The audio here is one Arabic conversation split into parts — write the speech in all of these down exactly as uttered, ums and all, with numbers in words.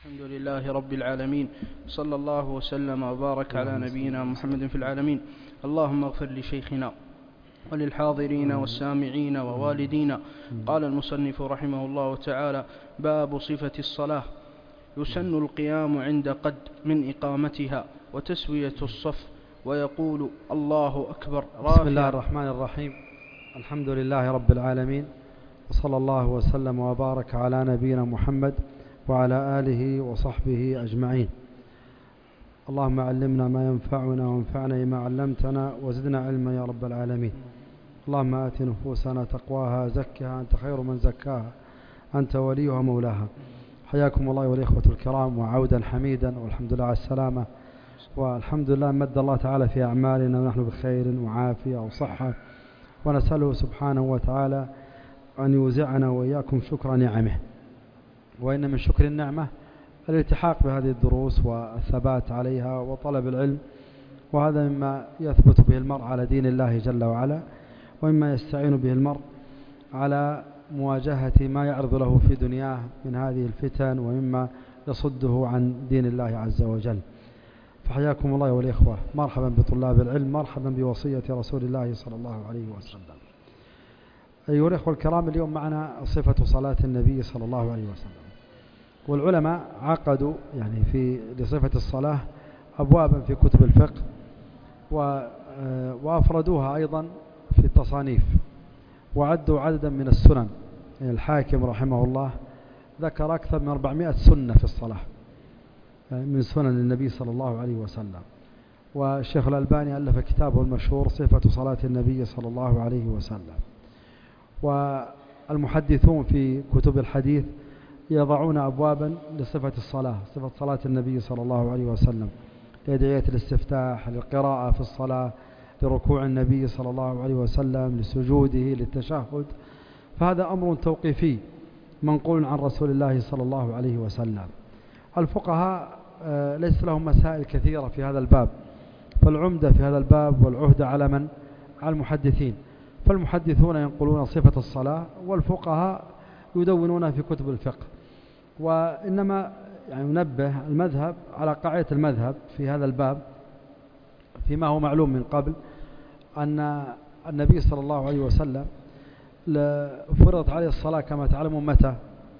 الحمد لله رب العالمين، صلى الله وسلم وبارك على نبينا محمد في العالمين. اللهم اغفر لشيخنا وللحاضرين والسامعين ووالدينا. قال المصنف رحمه الله تعالى: باب صفة الصلاة. يسن القيام عند قد من إقامتها وتسوية الصف، ويقول الله أكبر رافعا. بسم الله الرحمن الرحيم. الحمد لله رب العالمين، وصلى الله وسلم وبارك على نبينا محمد وعلى آله وصحبه أجمعين. اللهم علمنا ما ينفعنا وانفعنا ما علمتنا وزدنا علما يا رب العالمين. اللهم آت نفوسنا تقواها زكها أنت خير من زكاها أنت وليها مولاها. حياكم الله والإخوة الكرام، وعودا حميدا، والحمد لله على السلامة، والحمد لله مد الله تعالى في أعمالنا ونحن بخير وعافية وصحة، ونسأله سبحانه وتعالى أن يوزعنا وإياكم شكر نعمه. وإن من شكر النعمة الالتحاق بهذه الدروس والثبات عليها وطلب العلم، وهذا مما يثبت به المرء على دين الله جل وعلا، ومما يستعين به المرء على مواجهة ما يعرض له في دنياه من هذه الفتن، ومما يصده عن دين الله عز وجل. فحياكم الله والإخوة، مرحبا بطلاب العلم، مرحبا بوصية رسول الله صلى الله عليه وسلم. أيها الإخوة الكرام، اليوم معنا صفة صلاة النبي صلى الله عليه وسلم. والعلماء عقدوا يعني في لصفة الصلاة أبوابا في كتب الفقه، وأفردوها أيضا في التصانيف، وعدوا عددا من السنن. يعني الحاكم رحمه الله ذكر أكثر من أربعمائة سنة في الصلاة من سنن النبي صلى الله عليه وسلم. والشيخ الألباني ألف كتابه المشهور صفة صلاة النبي صلى الله عليه وسلم. والمحدثون في كتب الحديث يضعون أبوابا لصفة الصلاة، صفة صلاة النبي صلى الله عليه وسلم، لأدعية الاستفتاح، للقراءة في الصلاة، لركوع النبي صلى الله عليه وسلم، لسجوده، للتشهد. فهذا أمر توقيفي منقول عن رسول الله صلى الله عليه وسلم. الفقهاء ليس لهم مسائل كثيرة في هذا الباب، فالعمدة في هذا الباب والعهدة على من؟ على المحدثين. فالمحدثون ينقلون صفة الصلاة، والفقهاء يدونون في كتب الفقه. وإنما يعني ننبه المذهب على قاعدة المذهب في هذا الباب، فيما هو معلوم من قبل أن النبي صلى الله عليه وسلم فرضت عليه الصلاة كما تعلمون متى؟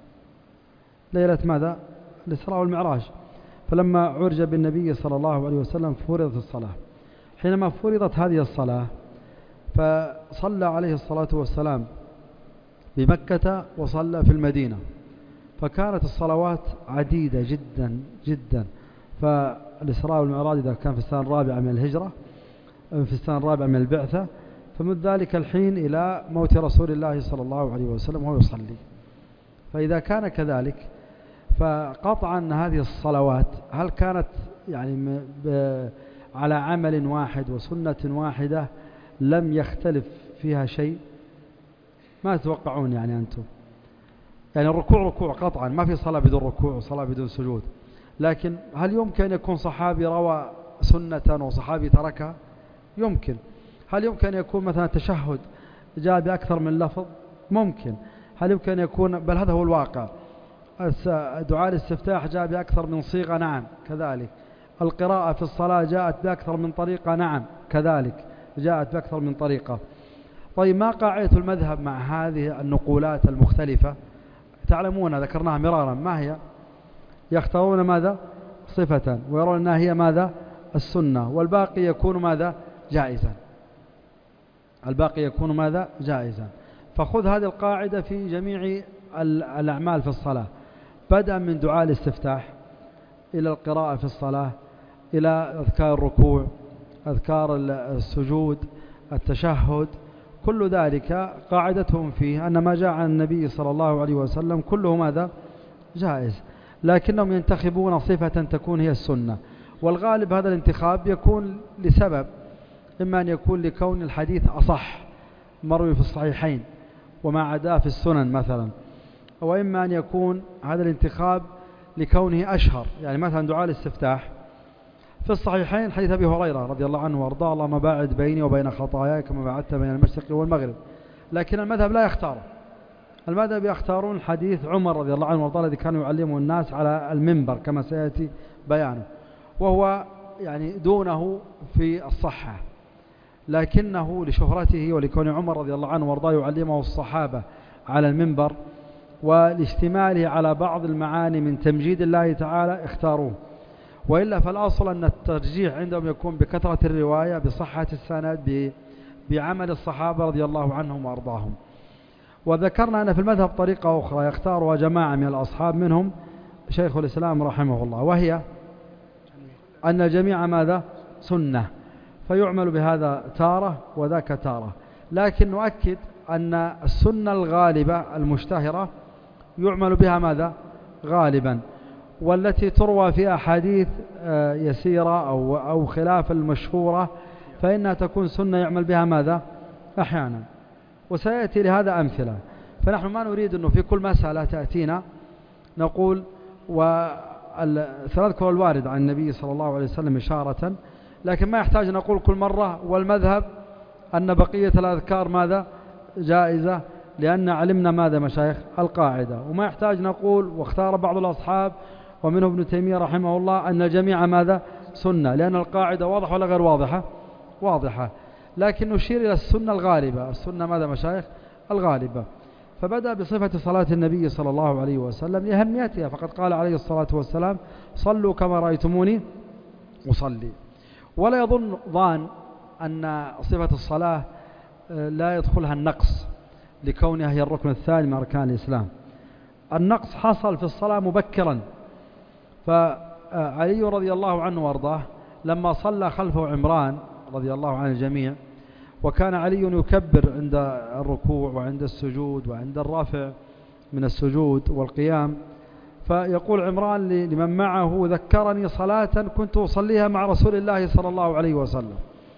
ليلة ماذا؟ الإسراء والمعراج. فلما عرج بالنبي صلى الله عليه وسلم فرضت الصلاة. حينما فرضت هذه الصلاة فصلى عليه الصلاة والسلام بمكة وصلى في المدينة، فكانت الصلوات عديدة جدا جدا. فالإسراء والمعراج إذا كان في السنة الرابعة من الهجرة، في السنة الرابعة من البعثة، فمن ذلك الحين إلى موت رسول الله صلى الله عليه وسلم وهو يصلي. فإذا كان كذلك فقطعا هذه الصلوات هل كانت يعني على عمل واحد وسنة واحدة لم يختلف فيها شيء؟ ما تتوقعون يعني أنتم؟ يعني الركوع ركوع قطعا، ما في صلاة بدون ركوع وصلاة بدون سجود. لكن هل يمكن أن يكون صحابي روى سنة وصحابي تركها؟ يمكن. هل يمكن أن يكون مثلا التشهد جاء بأكثر من لفظ؟ ممكن. هل يمكن أن يكون، بل هذا هو الواقع، دعاء الاستفتاح جاء بأكثر من صيغة؟ نعم كذلك. القراءة في الصلاة جاءت بأكثر من طريقة؟ نعم كذلك جاءت بأكثر من طريقة. طيب ما قاعدة المذهب مع هذه النقولات المختلفة؟ تعلمون ذكرناها مرارا، ما هي؟ يختارون ماذا؟ صفة، ويرون أنها هي ماذا؟ السنة، والباقي يكون ماذا؟ جائزا. الباقي يكون ماذا؟ جائزا. فخذ هذه القاعدة في جميع الأعمال في الصلاة، بدءا من دعاء الاستفتاح إلى القراءة في الصلاة، إلى أذكار الركوع، أذكار السجود، التشهد، كل ذلك قاعدتهم فيه أن ما جاء عن النبي صلى الله عليه وسلم كله ماذا؟ جائز. لكنهم ينتخبون صفة تكون هي السنة، والغالب هذا الانتخاب يكون لسبب، إما أن يكون لكون الحديث أصح مروي في الصحيحين وما عداه في السنن مثلا، وإما أن يكون هذا الانتخاب لكونه أشهر. يعني مثلا دعاء الاستفتاح في الصحيحين حديث أبي هريرة رضي الله عنه وارضاه: اللهم باعد بيني وبين خطاياي كما باعدت بين المشرق والمغرب. لكن المذهب لا يختاره، المذهب يختارون حديث عمر رضي الله عنه وارضاه الذي كان يعلمه الناس على المنبر كما سيأتي بيانه، وهو يعني دونه في الصحة، لكنه لشهرته ولكون عمر رضي الله عنه وارضاه يعلمه الصحابة على المنبر والاشتماله على بعض المعاني من تمجيد الله تعالى اختاروه. وإلا فالأصل أن الترجيح عندهم يكون بكثرة الرواية، بصحة السند، بعمل الصحابة رضي الله عنهم وأرضاهم. وذكرنا أن في المذهب طريقة أخرى يختارها جماعة من الأصحاب منهم شيخ الإسلام رحمه الله، وهي أن الجميع ماذا؟ سنة، فيعمل بهذا تارة وذاك تارة، لكن نؤكد أن السنة الغالبة المشتهرة يعمل بها ماذا؟ غالبا، والتي تروى في أحاديث يسيرة أو, أو خلاف المشهورة فإنها تكون سنة يعمل بها ماذا؟ أحيانا. وسيأتي لهذا أمثلة. فنحن ما نريد أنه في كل مسألة تأتينا نقول وسنذكر الوارد عن النبي صلى الله عليه وسلم إشارة، لكن ما يحتاج نقول كل مرة والمذهب أن بقية الأذكار ماذا؟ جائزة، لأن علمنا ماذا مشايخ؟ القاعدة. وما يحتاج نقول واختار بعض الأصحاب ومنه ابن تيمية رحمه الله أن الجميع ماذا؟ سنة، لأن القاعدة واضحة ولا غير واضحة؟ واضحة. لكن نشير إلى السنة الغالبة. السنة ماذا مشايخ؟ الغالبة. فبدأ بصفة صلاة النبي صلى الله عليه وسلم لأهميتها، فقد قال عليه الصلاة والسلام صلوا كما رأيتموني أصلي. ولا يظن ظان أن صفة الصلاة لا يدخلها النقص لكونها هي الركن الثاني من أركان الإسلام. النقص حصل في الصلاة مبكرا، فعلي رضي الله عنه وارضاه لما صلى خلفه عمران رضي الله عن الجميع، وكان علي يكبر عند الركوع وعند السجود وعند الرفع من السجود والقيام، فيقول عمران لمن معه ذكرني صلاة كنت أصليها مع رسول الله صلى الله عليه وسلم.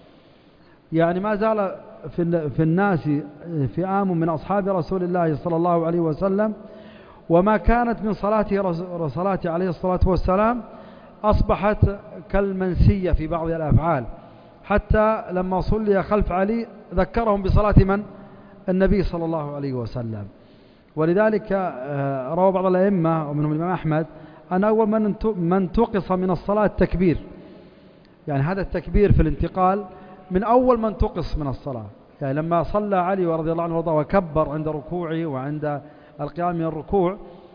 يعني ما زال في الناس فئام من أصحاب رسول الله صلى الله عليه وسلم، وما كانت من صلاته صلاته عليه الصلاة والسلام أصبحت كالمنسية في بعض الأفعال، حتى لما صلي خلف علي ذكرهم بصلاة من؟ النبي صلى الله عليه وسلم. ولذلك روى بعض الأئمة ومنهم الإمام أحمد أن أول من من تقص من الصلاة التكبير، يعني هذا التكبير في الانتقال من أول من تقص من الصلاة. يعني لما صلى علي رضي الله عنه وارضاه وكبر عند ركوعه وعند القيام من الركوع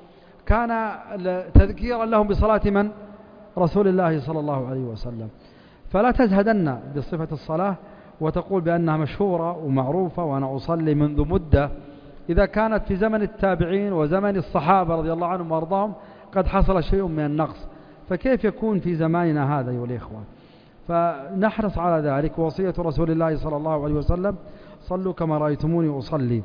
كان تذكيرا لهم بصلاة من؟ رسول الله صلى الله عليه وسلم. فلا تزهدن بصفة الصلاة وتقول بأنها مشهورة ومعروفة وأنا أصلي منذ مدة، إذا كانت في زمن التابعين وزمن الصحابة رضي الله عنهم وارضاهم قد حصل شيء من النقص، فكيف يكون في زماننا هذا أيها الإخوة؟ فنحرص على ذلك. وصية رسول الله صلى الله عليه وسلم صلوا كما رأيتموني أصلي.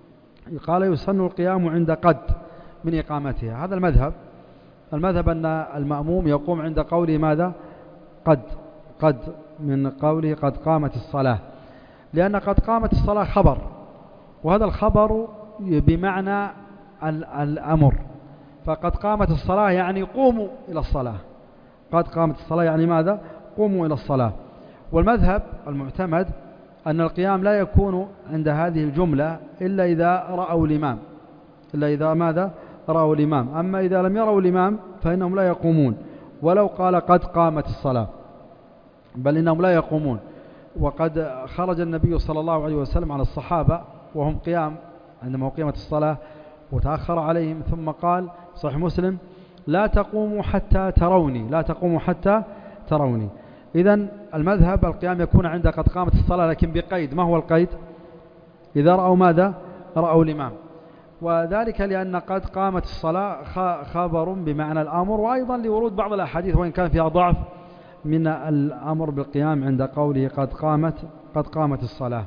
قال يسن القيام عند قد من إقامتها. هذا المذهب. المذهب أن المأموم يقوم عند قوله ماذا؟ قد قد من قوله قد قامت الصلاة، لأن قد قامت الصلاة خبر، وهذا الخبر بمعنى الأمر. فقد قامت الصلاة يعني قوموا إلى الصلاة. قد قامت الصلاة يعني ماذا؟ قوموا إلى الصلاة. والمذهب المعتمد أن القيام لا يكون عند هذه الجملة إلا إذا رأوا الإمام، إلا إذا ماذا؟ رأوا الإمام. أما إذا لم يروا الإمام فإنهم لا يقومون ولو قال قد قامت الصلاة، بل إنهم لا يقومون. وقد خرج النبي صلى الله عليه وسلم على الصحابة وهم قيام عندما أقيمت الصلاة وتأخر عليهم، ثم قال صحيح مسلم لا تقوموا حتى تروني، لا تقوموا حتى تروني. إذن المذهب القيام يكون عند قد قامت الصلاة، لكن بقيد. ما هو القيد؟ إذا رأوا ماذا؟ رأوا الإمام. وذلك لأن قد قامت الصلاة خبر بمعنى الأمر، وأيضا لورود بعض الأحاديث وإن كان فيها ضعف من الأمر بالقيام عند قوله قد قامت قد قامت الصلاة.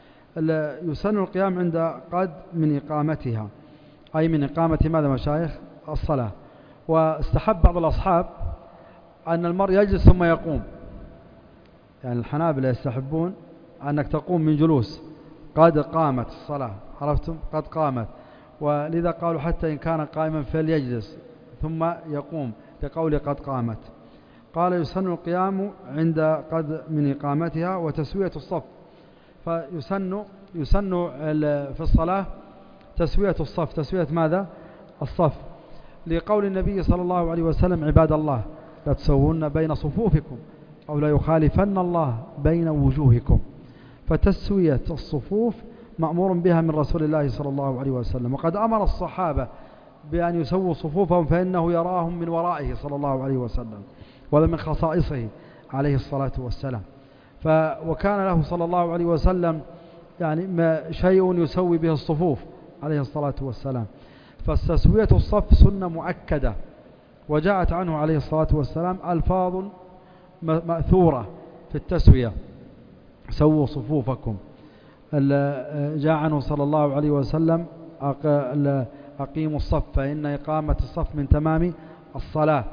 يسن القيام عند قد من إقامتها، أي من إقامة ماذا مشايخ؟ الصلاة. واستحب بعض الأصحاب أن المرء يجلس ثم يقوم، يعني الحنابلة يستحبون أنك تقوم من جلوس. قد قامت الصلاة، عرفتم؟ قد قامت. ولذا قالوا حتى إن كان قائما فليجلس ثم يقوم لقول قد قامت. قال يسن القيام عند قد من إقامتها وتسوية الصف. فيسن يسن في الصلاة تسوية الصف. تسوية ماذا؟ الصف، لقول النبي صلى الله عليه وسلم: عباد الله لا تسوون بين صفوفكم أو لا يخالفن الله بين وجوهكم. فتسوية الصفوف مأمور بها من رسول الله صلى الله عليه وسلم، وقد أمر الصحابة بأن يسووا صفوفهم فإنه يراهم من ورائه صلى الله عليه وسلم، وهذا من خصائصه عليه الصلاة والسلام. ف وكان له صلى الله عليه وسلم يعني ما شيء يسوي به الصفوف عليه الصلاة والسلام. فتسوية الصف سنة مؤكدة، وجاءت عنه عليه الصلاة والسلام ألفاظ مأثورة في التسوية: سووا صفوفكم. جاء عنه صلى الله عليه وسلم: أقيموا الصف فإن إقامة الصف من تمام الصلاة.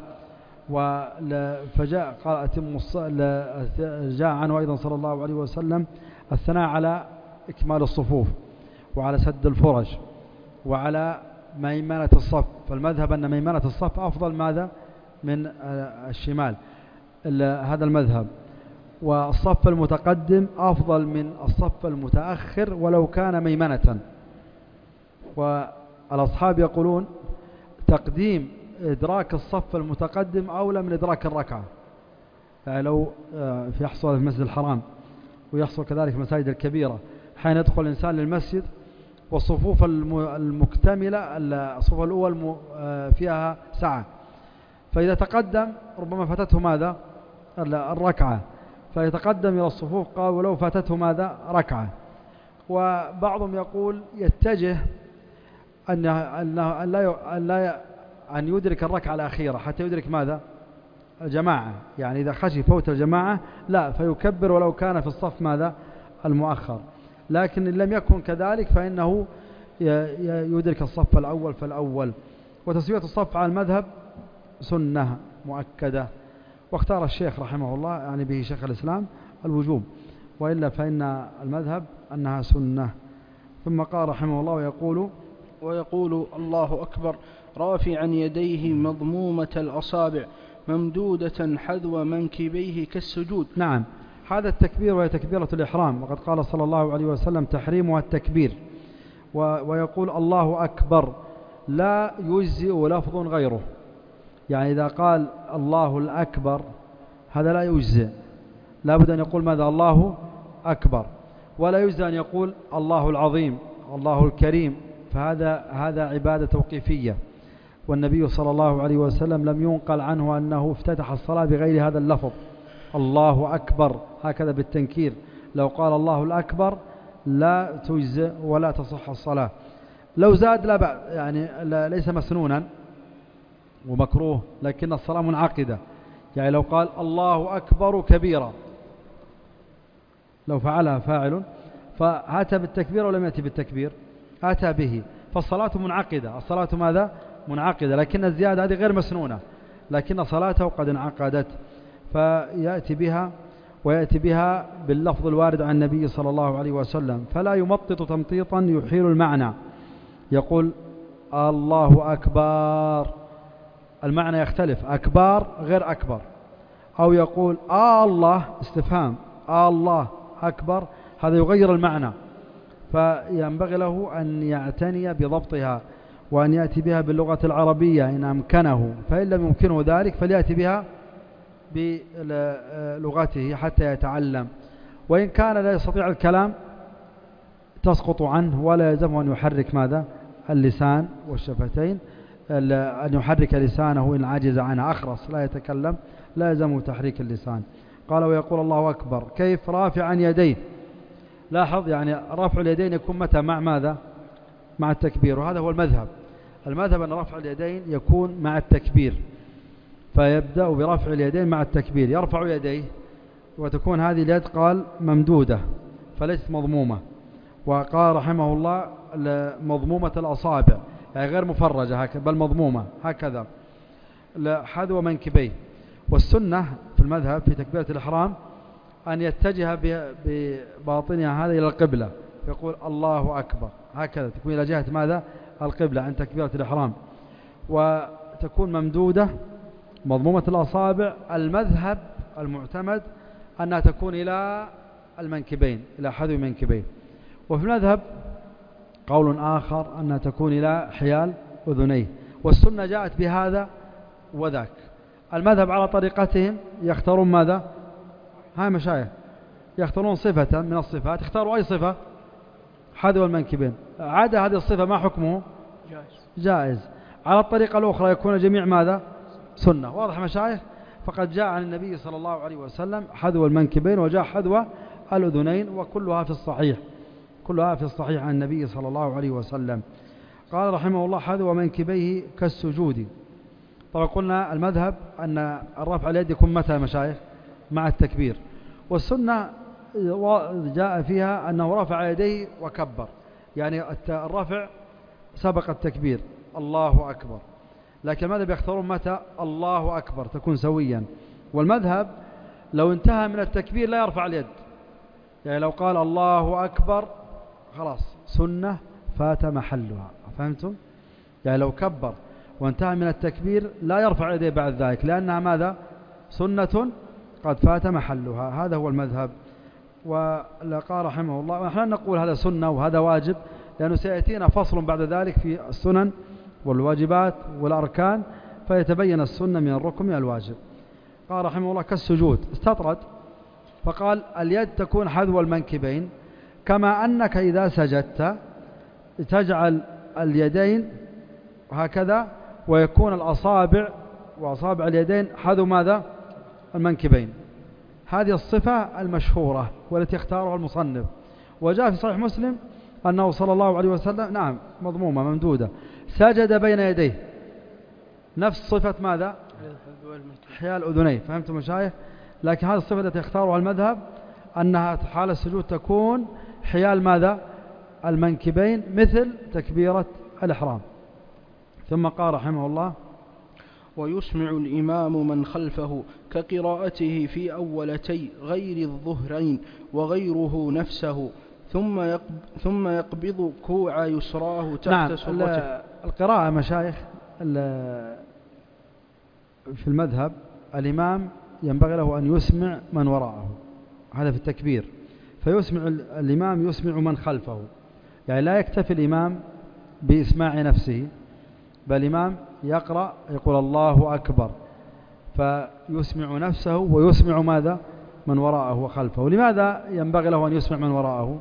فجاء قال أتم جاء عنه أيضا صلى الله عليه وسلم الثناء على إكمال الصفوف وعلى سد الفرج وعلى ميمنة الصف. فالمذهب أن ميمنة الصف أفضل ماذا من الشمال، هذا المذهب. والصف المتقدم أفضل من الصف المتأخر ولو كان ميمنة. والأصحاب يقولون تقديم إدراك الصف المتقدم أولى من إدراك الركعة. يعني لو يحصل في المسجد الحرام ويحصل كذلك في المساجد الكبيرة، حين يدخل الإنسان للمسجد والصفوف المكتملة الصفوف الأول فيها سعة، فإذا تقدم ربما فاتته ماذا الركعة، فيتقدم إلى الصفوف قال ولو فاتته ماذا ركعة. وبعضهم يقول يتجه أن أن لا أن يدرك الركعة الأخيرة حتى يدرك ماذا الجماعة، يعني إذا خشي فوت الجماعة لا فيكبر ولو كان في الصف ماذا المؤخر. لكن إن لم يكن كذلك فإنه يدرك الصف الأول فالأول. وتسوية الصف على المذهب سنة مؤكدة، واختار الشيخ رحمه الله يعني به شيخ الإسلام الوجوب، وإلا فإن المذهب أنها سنة. ثم قال رحمه الله ويقول ويقول الله أكبر رافعا يديه مضمومة الأصابع ممدودة حذو منكبيه كالسجود. نعم، هذا التكبير وهي تكبيرة الإحرام، وقد قال صلى الله عليه وسلم تحريمها التكبير. ويقول الله أكبر لا يجزئ لفظ غيره، يعني إذا قال الله الأكبر هذا لا يجزئ، لا بد أن يقول ماذا الله أكبر، ولا يجزئ أن يقول الله العظيم الله الكريم، فهذا هذا عبادة توقيفية. والنبي صلى الله عليه وسلم لم ينقل عنه أنه افتتح الصلاة بغير هذا اللفظ الله أكبر هكذا بالتنكير. لو قال الله الأكبر لا تجزئ ولا تصح الصلاة. لو زاد لا بأس، يعني لا ليس مسنونا ومكروه، لكن الصلاة منعقدة. يعني لو قال الله أكبر كبيرا لو فعلها فاعل فأتى بالتكبير ولم يأتي بالتكبير أتى به، فالصلاة منعقدة. الصلاة ماذا منعقدة، لكن الزيادة هذه غير مسنونة، لكن صلاته قد انعقدت، فيأتي بها ويأتي بها باللفظ الوارد عن النبي صلى الله عليه وسلم، فلا يمطط تمطيطا يحيل المعنى. يقول الله أكبر المعنى يختلف، أكبر غير أكبر. أو يقول آه الله استفهام آه الله أكبر، هذا يغير المعنى، فينبغي له أن يعتني بضبطها وأن يأتي بها باللغة العربية إن أمكنه، فإن لم يمكنه ذلك فليأتي بها بلغته حتى يتعلم. وإن كان لا يستطيع الكلام تسقط عنه، ولا يلزمه أن يحرك ماذا اللسان والشفتين، أن يحرك لسانه إن عجز عنها أخرس لا يتكلم لا يلزمه تحريك اللسان. قال ويقول الله أكبر كيف رافعا يديه. لاحظ يعني رفع اليدين يكون متى مع ماذا مع التكبير، وهذا هو المذهب. المذهب أن رفع اليدين يكون مع التكبير، فيبدأ برفع اليدين مع التكبير، يرفع يديه وتكون هذه اليد قال ممدودة فليست مضمومة. وقال رحمه الله مضمومة الأصابع يعني غير مفرجة هكذا بل مضمومة هكذا حذو منكبيه. والسنة في المذهب في تكبيرة الإحرام أن يتجه بباطنها هذا إلى القبلة، يقول الله أكبر هكذا تكون إلى جهة ماذا القبلة عند تكبيرة الإحرام، وتكون ممدودة مضمومة الأصابع. المذهب المعتمد أنها تكون إلى المنكبين إلى حذو منكبين. وفي المذهب قول آخر أنها تكون إلى حيال أذنيه، والسنة جاءت بهذا وذاك. المذهب على طريقتهم يختارون ماذا؟ هاي مشايخ يختارون صفة من الصفات، اختاروا أي صفة؟ حذو المنكبين. عادة هذه الصفة ما حكمه؟ جائز. جائز. على الطريقة الأخرى يكون جميع ماذا؟ سنة. واضح مشايخ؟ فقد جاء عن النبي صلى الله عليه وسلم حذو المنكبين، وجاء حذو الأذنين، وكلها في الصحيح، كلها في الصحيح عن النبي صلى الله عليه وسلم. قال رحمه الله حذو منكبيه كالسجود. طبعا قلنا المذهب أن الرفع اليد يكون متى مشايخ؟ مع التكبير، والسنة جاء فيها أنه رفع يديه وكبر، يعني الرفع سبق التكبير الله أكبر، لكن المذهب يختارون متى؟ الله أكبر تكون سويا. والمذهب لو انتهى من التكبير لا يرفع اليد، يعني لو قال الله أكبر خلاص سنة فات محلها. فهمتم؟ يعني لو كبر وانتهى من التكبير لا يرفع يديه بعد ذلك، لأنها ماذا؟ سنة قد فات محلها. هذا هو المذهب. ولقى رحمه الله ونحن نقول هذا سنة وهذا واجب، لأنه سيأتينا فصل بعد ذلك في السنن والواجبات والأركان، فيتبين السنة من الركن من الواجب. قال رحمه الله كالسجود، استطرد فقال اليد تكون حذو المنكبين، كما أنك إذا سجدت تجعل اليدين هكذا، ويكون الأصابع وأصابع اليدين حذو ماذا؟ المنكبين. هذه الصفة المشهورة والتي اختارها المصنف. وجاء في صحيح مسلم أنه صلى الله عليه وسلم نعم مضمومة ممدودة سجد بين يديه، نفس صفة ماذا؟ حيال أذنيه. فهمتم مشايخ؟ لكن هذه الصفة التي اختارها المذهب أنها حال السجود تكون حيال ماذا؟ المنكبين، مثل تكبيرة الإحرام. ثم قال رحمه الله ويسمع الإمام من خلفه كقراءته في أولتي غير الظهرين وغيره نفسه، ثم يقب ثم يقبض كوع يسراه تحت نعم سرته. القراءة مشايخ في المذهب الإمام ينبغي له أن يسمع من وراءه، هذا في التكبير، فيسمع الإمام يسمع من خلفه، يعني لا يكتفي الإمام بإسماع نفسه، بل الإمام يقرأ يقول الله أكبر فيسمع نفسه ويسمع ماذا؟ من وراءه وخلفه. لماذا ينبغي له أن يسمع من وراءه؟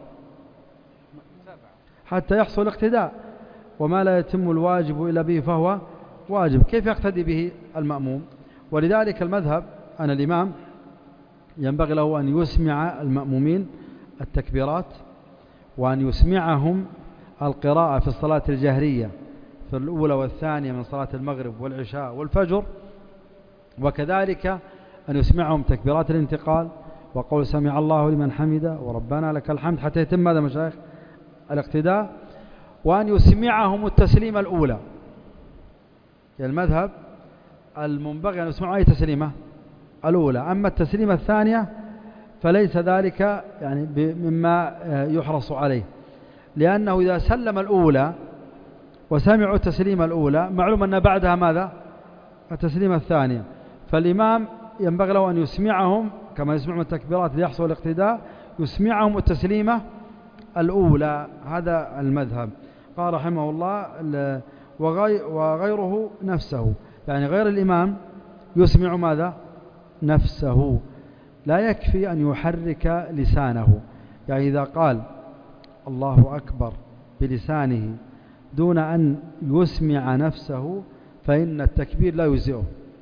حتى يحصل الاقتداء، وما لا يتم الواجب إلا به فهو واجب، كيف يقتدي به المأموم؟ ولذلك المذهب أن الإمام ينبغي له أن يسمع المأمومين التكبيرات، وأن يسمعهم القراءة في الصلاة الجهرية في الأولى والثانية من صلاة المغرب والعشاء والفجر، وكذلك أن يسمعهم تكبيرات الانتقال وقول سمع الله لمن حمده وربنا لك الحمد، حتى يتم هذا مشايخ الاقتداء. وأن يسمعهم التسليمة الأولى، يعني المذهب المنبغي أن يسمعوا أي تسليمة الأولى، أما التسليمة الثانية فليس ذلك يعني مما يحرص عليه، لأنه إذا سلم الأولى وسمعوا التسليمة الأولى معلوم أن بعدها ماذا؟ التسليمة الثانية، فالإمام ينبغي له أن يسمعهم كما يسمعهم التكبيرات ليحصل الاقتداء، يسمعهم التسليمة الأولى. هذا المذهب. قال رحمه الله وغيره نفسه، يعني غير الإمام يسمع ماذا؟ نفسه، لا يكفي أن يحرك لسانه، يعني إذا قال الله أكبر بلسانه دون أن يسمع نفسه فإن التكبير لا يجزئه،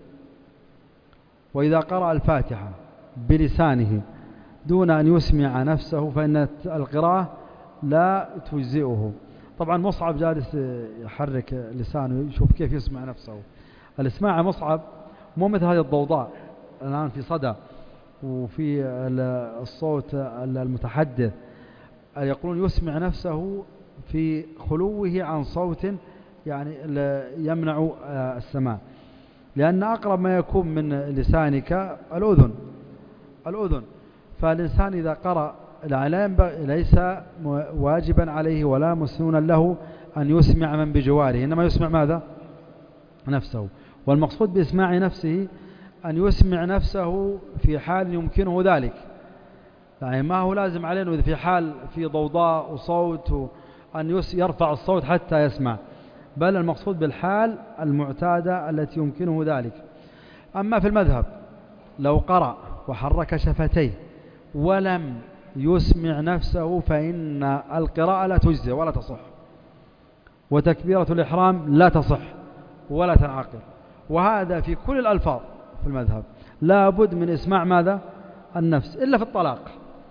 وإذا قرأ الفاتحة بلسانه دون أن يسمع نفسه فإن القراءة لا تجزئه. طبعا مصعب جالس يحرك لسانه يشوف كيف يسمع نفسه. الاسماع مصعب مو مثل هذه الضوضاء الآن في صدى وفي الصوت المتحدث، يقولون يسمع نفسه في خلوه عن صوت يعني يمنع السماع، لأن أقرب ما يكون من لسانك الأذن الأذن فالإنسان إذا قرأ ليس واجبا عليه ولا مسنونا له أن يسمع من بجواره، إنما يسمع ماذا؟ نفسه. والمقصود بإسماع نفسه أن يسمع نفسه في حال يمكنه ذلك، يعني ما هو لازم عليه في حال في ضوضاء وصوت أن يرفع الصوت حتى يسمع، بل المقصود بالحال المعتادة التي يمكنه ذلك. أما في المذهب لو قرأ وحرك شفتيه ولم يسمع نفسه فإن القراءة لا تجزي ولا تصح، وتكبيرة الإحرام لا تصح ولا تنعقد. وهذا في كل الألفاظ في المذهب لا بد من إسماع ماذا؟ النفس، إلا في الطلاق.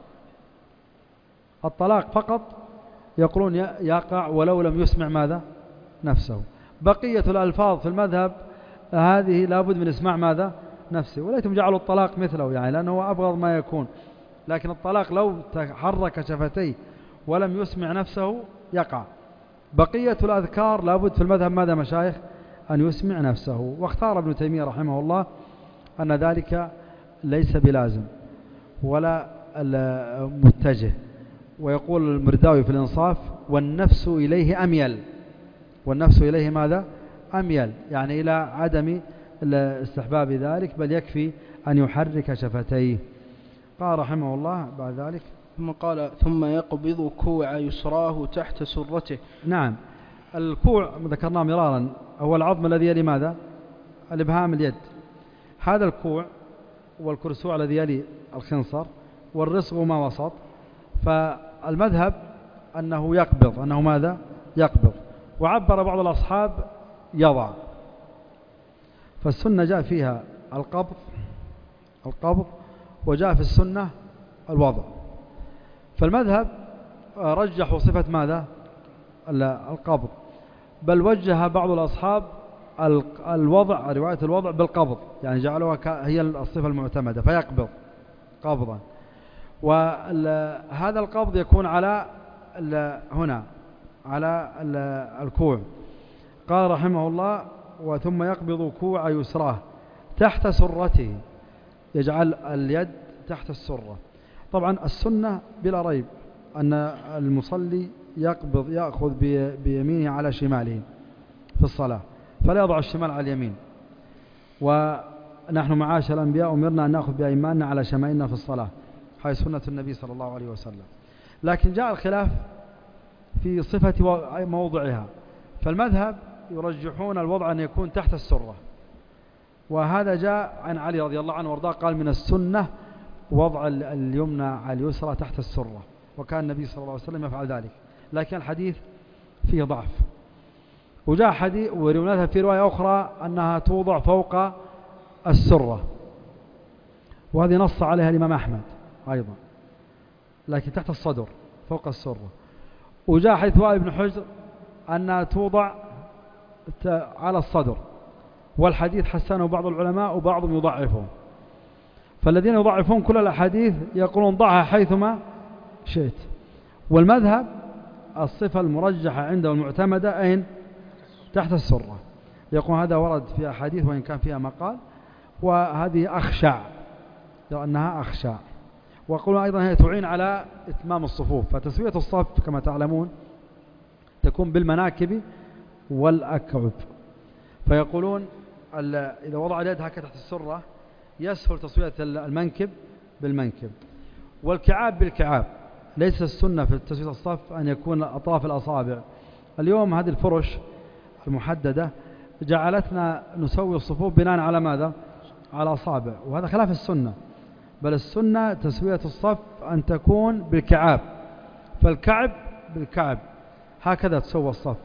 الطلاق فقط يقولون يقع ولو لم يسمع ماذا؟ نفسه. بقية الألفاظ في المذهب هذه لا بد من إسماع ماذا؟ نفسه. وليتم جعلوا الطلاق مثله يعني لأنه أبغض ما يكون، لكن الطلاق لو تحرك شفتيه ولم يسمع نفسه يقع. بقية الأذكار لا بد في المذهب ماذا مشايخ؟ أن يسمع نفسه. واختار ابن تيمية رحمه الله أن ذلك ليس بلازم ولا متجه. ويقول المرداوي في الإنصاف: والنفس إليه أميل. والنفس إليه ماذا؟ أميل، يعني إلى عدم استحباب ذلك، بل يكفي أن يحرك شفتيه. قال رحمه الله بعد ذلك: ثم قال: ثم يقبض كوع يسراه تحت سرته. نعم، الكوع ذكرناه مرارا هو العظم الذي يلي ماذا؟ الإبهام اليد. هذا الكوع والكرسوع الذي يلي الخنصر والرسغ ما وسط. فالمذهب أنه يقبض، أنه ماذا؟ يقبض. وعبر بعض الأصحاب يضع. فالسنة جاء فيها القبض القبض وجاء في السنة الوضع. فالمذهب رجحوا صفة ماذا؟ القبض، بل وجه بعض الأصحاب الوضع، رواية الوضع بالقبض، يعني جعلوها هي الصفة المعتمدة فيقبض قبضا. وهذا القبض يكون على هنا على الكوع. قال رحمه الله: وثم يقبض كوع يسراه تحت سرته، يجعل اليد تحت السرة. طبعا السنة بلا ريب أن المصلي يقبض يأخذ بيمينه على شماله في الصلاة، فلا يضع الشمال على اليمين. ونحن معاشر الأنبياء أمرنا أن نأخذ بأيماننا على شمائلنا في الصلاة، هاي سنة النبي صلى الله عليه وسلم. لكن جاء الخلاف في صفة موضعها. فالمذهب يرجحون الوضع أن يكون تحت السرة، وهذا جاء عن علي رضي الله عنه وارضاه قال: من السنة وضع اليمنى على اليسرى تحت السرة، وكان النبي صلى الله عليه وسلم يفعل ذلك. لكن الحديث فيه ضعف. وجاء حديث ورواية في رواية أخرى أنها توضع فوق السرة، وهذه نص عليها الإمام أحمد أيضا، لكن تحت الصدر فوق السرة. وجاء حديث وائل بن حجر أنها توضع على الصدر، والحديث حسنه بعض العلماء وبعضهم يضعفه. فالذين يضعفون كل الأحاديث يقولون ضعها حيثما شئت. والمذهب الصفة المرجحة عنده المعتمدة أين؟ تحت السرة. يقول هذا ورد في أحاديث وإن كان فيها مقال، وهذه أخشع، لأنها أخشع. ويقولون أيضا هي تعين على إتمام الصفوف. فتسوية الصف كما تعلمون تكون بالمناكب والأكعب. فيقولون إذا وضع اليد هكذا تحت السرة يسهل تسوية المنكب بالمنكب والكعاب بالكعاب. ليس السنة في تسوية الصف أن يكون أطراف الأصابع. اليوم هذه الفرش المحددة جعلتنا نسوي الصفوف بناء على ماذا؟ على أصابع، وهذا خلاف السنة. بل السنة تسوية الصف أن تكون بالكعاب، فالكعب بالكعب هكذا تسوى الصف.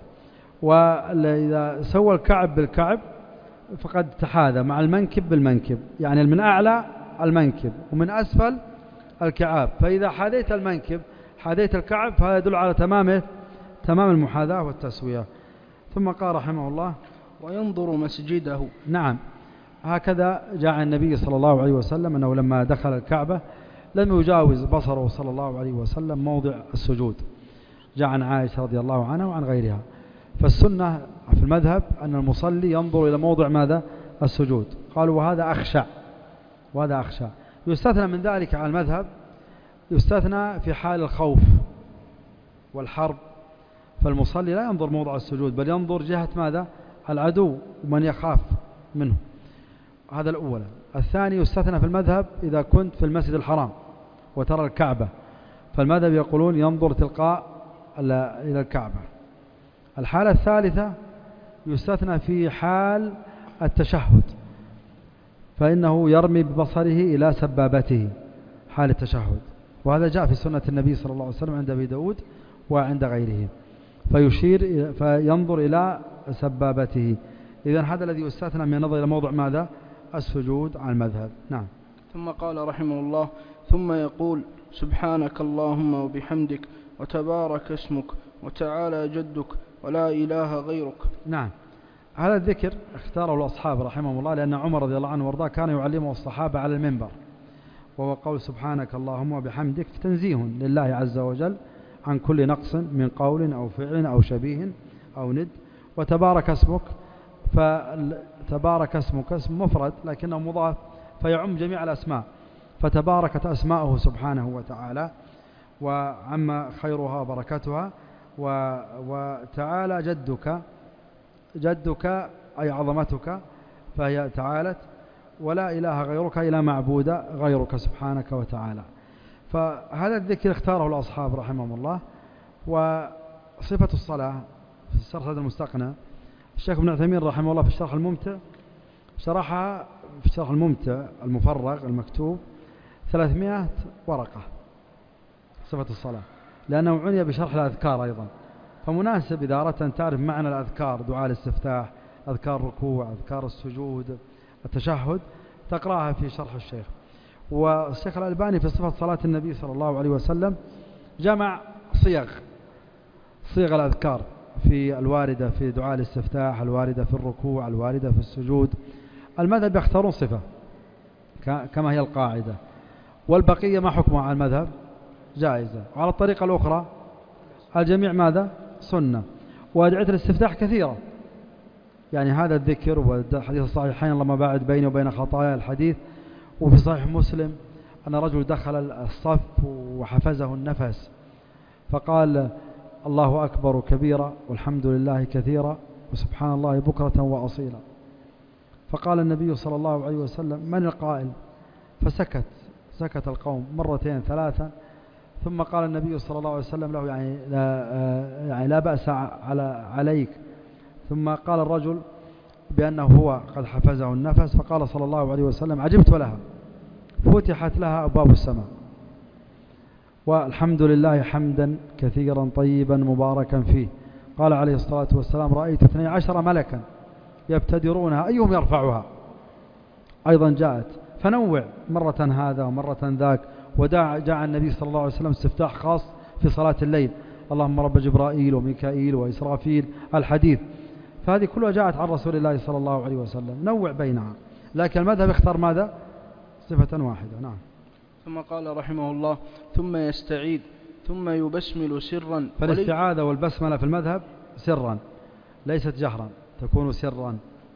وإذا سوى الكعب بالكعب فقد تحاذى مع المنكب بالمنكب، يعني من أعلى المنكب ومن أسفل الكعاب. فإذا حاذيت المنكب حاذيت الكعب، فهذا يدل على تمامه تمام المحاذاة والتسوية. ثم قال رحمه الله: وينظر مسجده. نعم، هكذا جاء عن النبي صلى الله عليه وسلم أنه لما دخل الكعبة لم يجاوز بصره صلى الله عليه وسلم موضع السجود. جاء عن عائشة رضي الله عنها وعن غيرها. فالسنة في المذهب أن المصلي ينظر إلى موضع ماذا؟ السجود. قالوا وهذا أخشع، وهذا أخشع. يستثنى من ذلك على المذهب، يستثنى في حال الخوف والحرب، فالمصلي لا ينظر موضع السجود بل ينظر جهة ماذا؟ العدو ومن يخاف منه. هذا الأول. الثاني يستثنى في المذهب إذا كنت في المسجد الحرام وترى الكعبة، فالمذهب يقولون ينظر تلقاء إلى الكعبة. الحالة الثالثة يستثنى في حال التشهد، فإنه يرمي ببصره إلى سبابته حال التشهد، وهذا جاء في سنة النبي صلى الله عليه وسلم عند أبي داود وعند غيره، فيشير فينظر إلى سبابته. إذن هذا الذي يستثنى من النظر إلى موضع ماذا؟ السجود على المذهب. نعم. ثم قال رحمه الله: ثم يقول: سبحانك اللهم وبحمدك وتبارك اسمك وتعالى جدك ولا إله غيرك. نعم، هذا الذكر اختاره الأصحاب رحمهم الله، لأن عمر رضي الله عنه وارضاه كان يعلمه الصحابة على المنبر، وهو قول سبحانك اللهم وبحمدك تنزيه لله عز وجل عن كل نقص من قول أو فعل أو شبيه أو ند. وتبارك اسمك، فتبارك اسمك اسم مفرد لكنه مضاف فيعم جميع الأسماء، فتباركت أسماؤه سبحانه وتعالى وعم خيرها وبركتها. وتعالى جدك، جدك أي عظمتك، فهي تعالت، ولا إله غيرك أي لا معبود غيرك سبحانك وتعالى. فهذا الذكر اختاره الأصحاب رحمهم الله. وصفة الصلاة في الشرح هذا المستقنع، الشيخ ابن عثيمين رحمه الله في الشرح الممتع شرحها في الشرح الممتع المفرغ المكتوب ثلاثمائة ورقة صفة الصلاة، لأنه عني بشرح الأذكار أيضا، فمناسب إذا أردت أن تعرف معنى الأذكار، دعاء الاستفتاح، أذكار الركوع، أذكار السجود، التشهد، تقرأها في شرح الشيخ. والشيخ الألباني في صفة صلاة النبي صلى الله عليه وسلم جمع صيغ صيغ الأذكار في الواردة في دعاء الاستفتاح، الواردة في الركوع، الواردة في السجود. المذهب يختارون صفة كما هي القاعدة، والبقية ما حكمها على المذهب؟ جائزة. وعلى الطريقة الأخرى الجميع ماذا؟ سنة. وأدعية الاستفتاح كثيرة، يعني هذا الذكر والحديث الصحيحين اللهم باعد بيني وبين خطايا الحديث، وفي صحيح مسلم أن رجل دخل الصف وحفزه النفس فقال الله أكبر كبيرا والحمد لله كثيرا وسبحان الله بكرة وأصيلا، فقال النبي صلى الله عليه وسلم من القائل؟ فسكت سكت القوم مرتين ثلاثا، ثم قال النبي صلى الله عليه وسلم له يعني لا, يعني لا بأس على عليك، ثم قال الرجل بأنه هو قد حفزه النفس، فقال صلى الله عليه وسلم عجبت لها فتحت لها أبواب السماء، والحمد لله حمدا كثيرا طيبا مباركا فيه. قال عليه الصلاة والسلام رأيت اثني عشر ملكا يبتدرونها أيهم يرفعها. أيضا جاءت فنوع مرة هذا ومرة ذاك. ودعا جاء النبي صلى الله عليه وسلم استفتاح خاص في صلاة الليل، اللهم رب جبرائيل وميكائيل وإسرافيل، الحديث. فهذه كلها جاءت عن رسول الله صلى الله عليه وسلم، نوع بينها، لكن المذهب اختار ماذا؟ صفة واحدة. نعم. ثم قال رحمه الله ثم يستعيد ثم يبسمل سرا. فالاستعاذة والبسملة في المذهب سرا ليست جهرا، تكون سرا،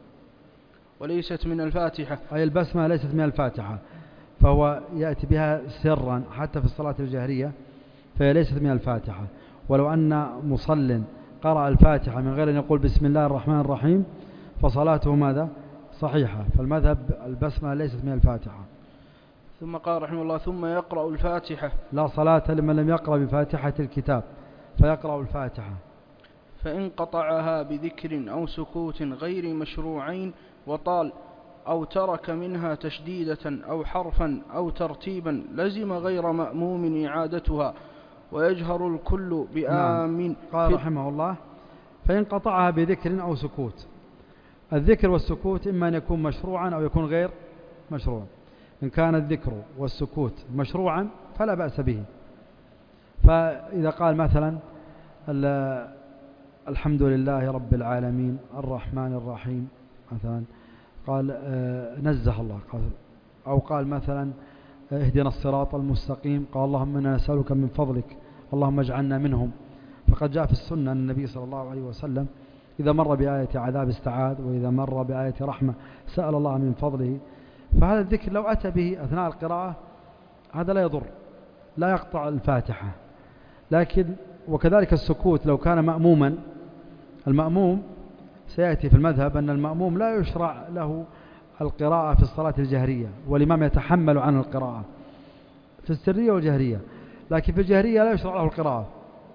وليست من الفاتحة، أي البسمة ليست من الفاتحة، فهو يأتي بها سرا حتى في الصلاة الجهرية، فهي ليست من الفاتحة. ولو أن مصل قرأ الفاتحة من غير أن يقول بسم الله الرحمن الرحيم فصلاته ماذا؟ صحيحة. فالمذهب البسمة ليست من الفاتحة. ثم قال رحمه الله ثم يقرأ الفاتحة. لا صلاة لمن لم يقرأ بفاتحة الكتاب، فيقرأ الفاتحة. فإن قطعها بذكر أو سكوت غير مشروعين وطال أو ترك منها تشديدة أو حرفا أو ترتيبا لزم غير مأموم إعادتها ويجهر الكل بآمين. نعم. قال رحمه الله فإن قطعها بذكر أو سكوت. الذكر والسكوت إما أن يكون مشروعا أو يكون غير مشروع. إن كان الذكر والسكوت مشروعا فلا بأس به، فإذا قال مثلا الحمد لله رب العالمين الرحمن الرحيم مثلا، قال نزه الله، أو قال مثلا اهدنا الصراط المستقيم، قال اللهم إنا نسألك من فضلك اللهم اجعلنا منهم. فقد جاء في السنة أن النبي صلى الله عليه وسلم إذا مر بآية عذاب استعاذ، وإذا مر بآية رحمة سأل الله من فضله. فهذا الذكر لو أتى به أثناء القراءة هذا لا يضر، لا يقطع الفاتحة. لكن وكذلك السكوت لو كان مأموما، المأموم سيأتي في المذهب أن المأموم لا يشرع له القراءة في الصلاة الجهرية، والإمام يتحمل عن القراءة في السرية والجهرية، لكن في الجهرية لا يشرع له القراءة،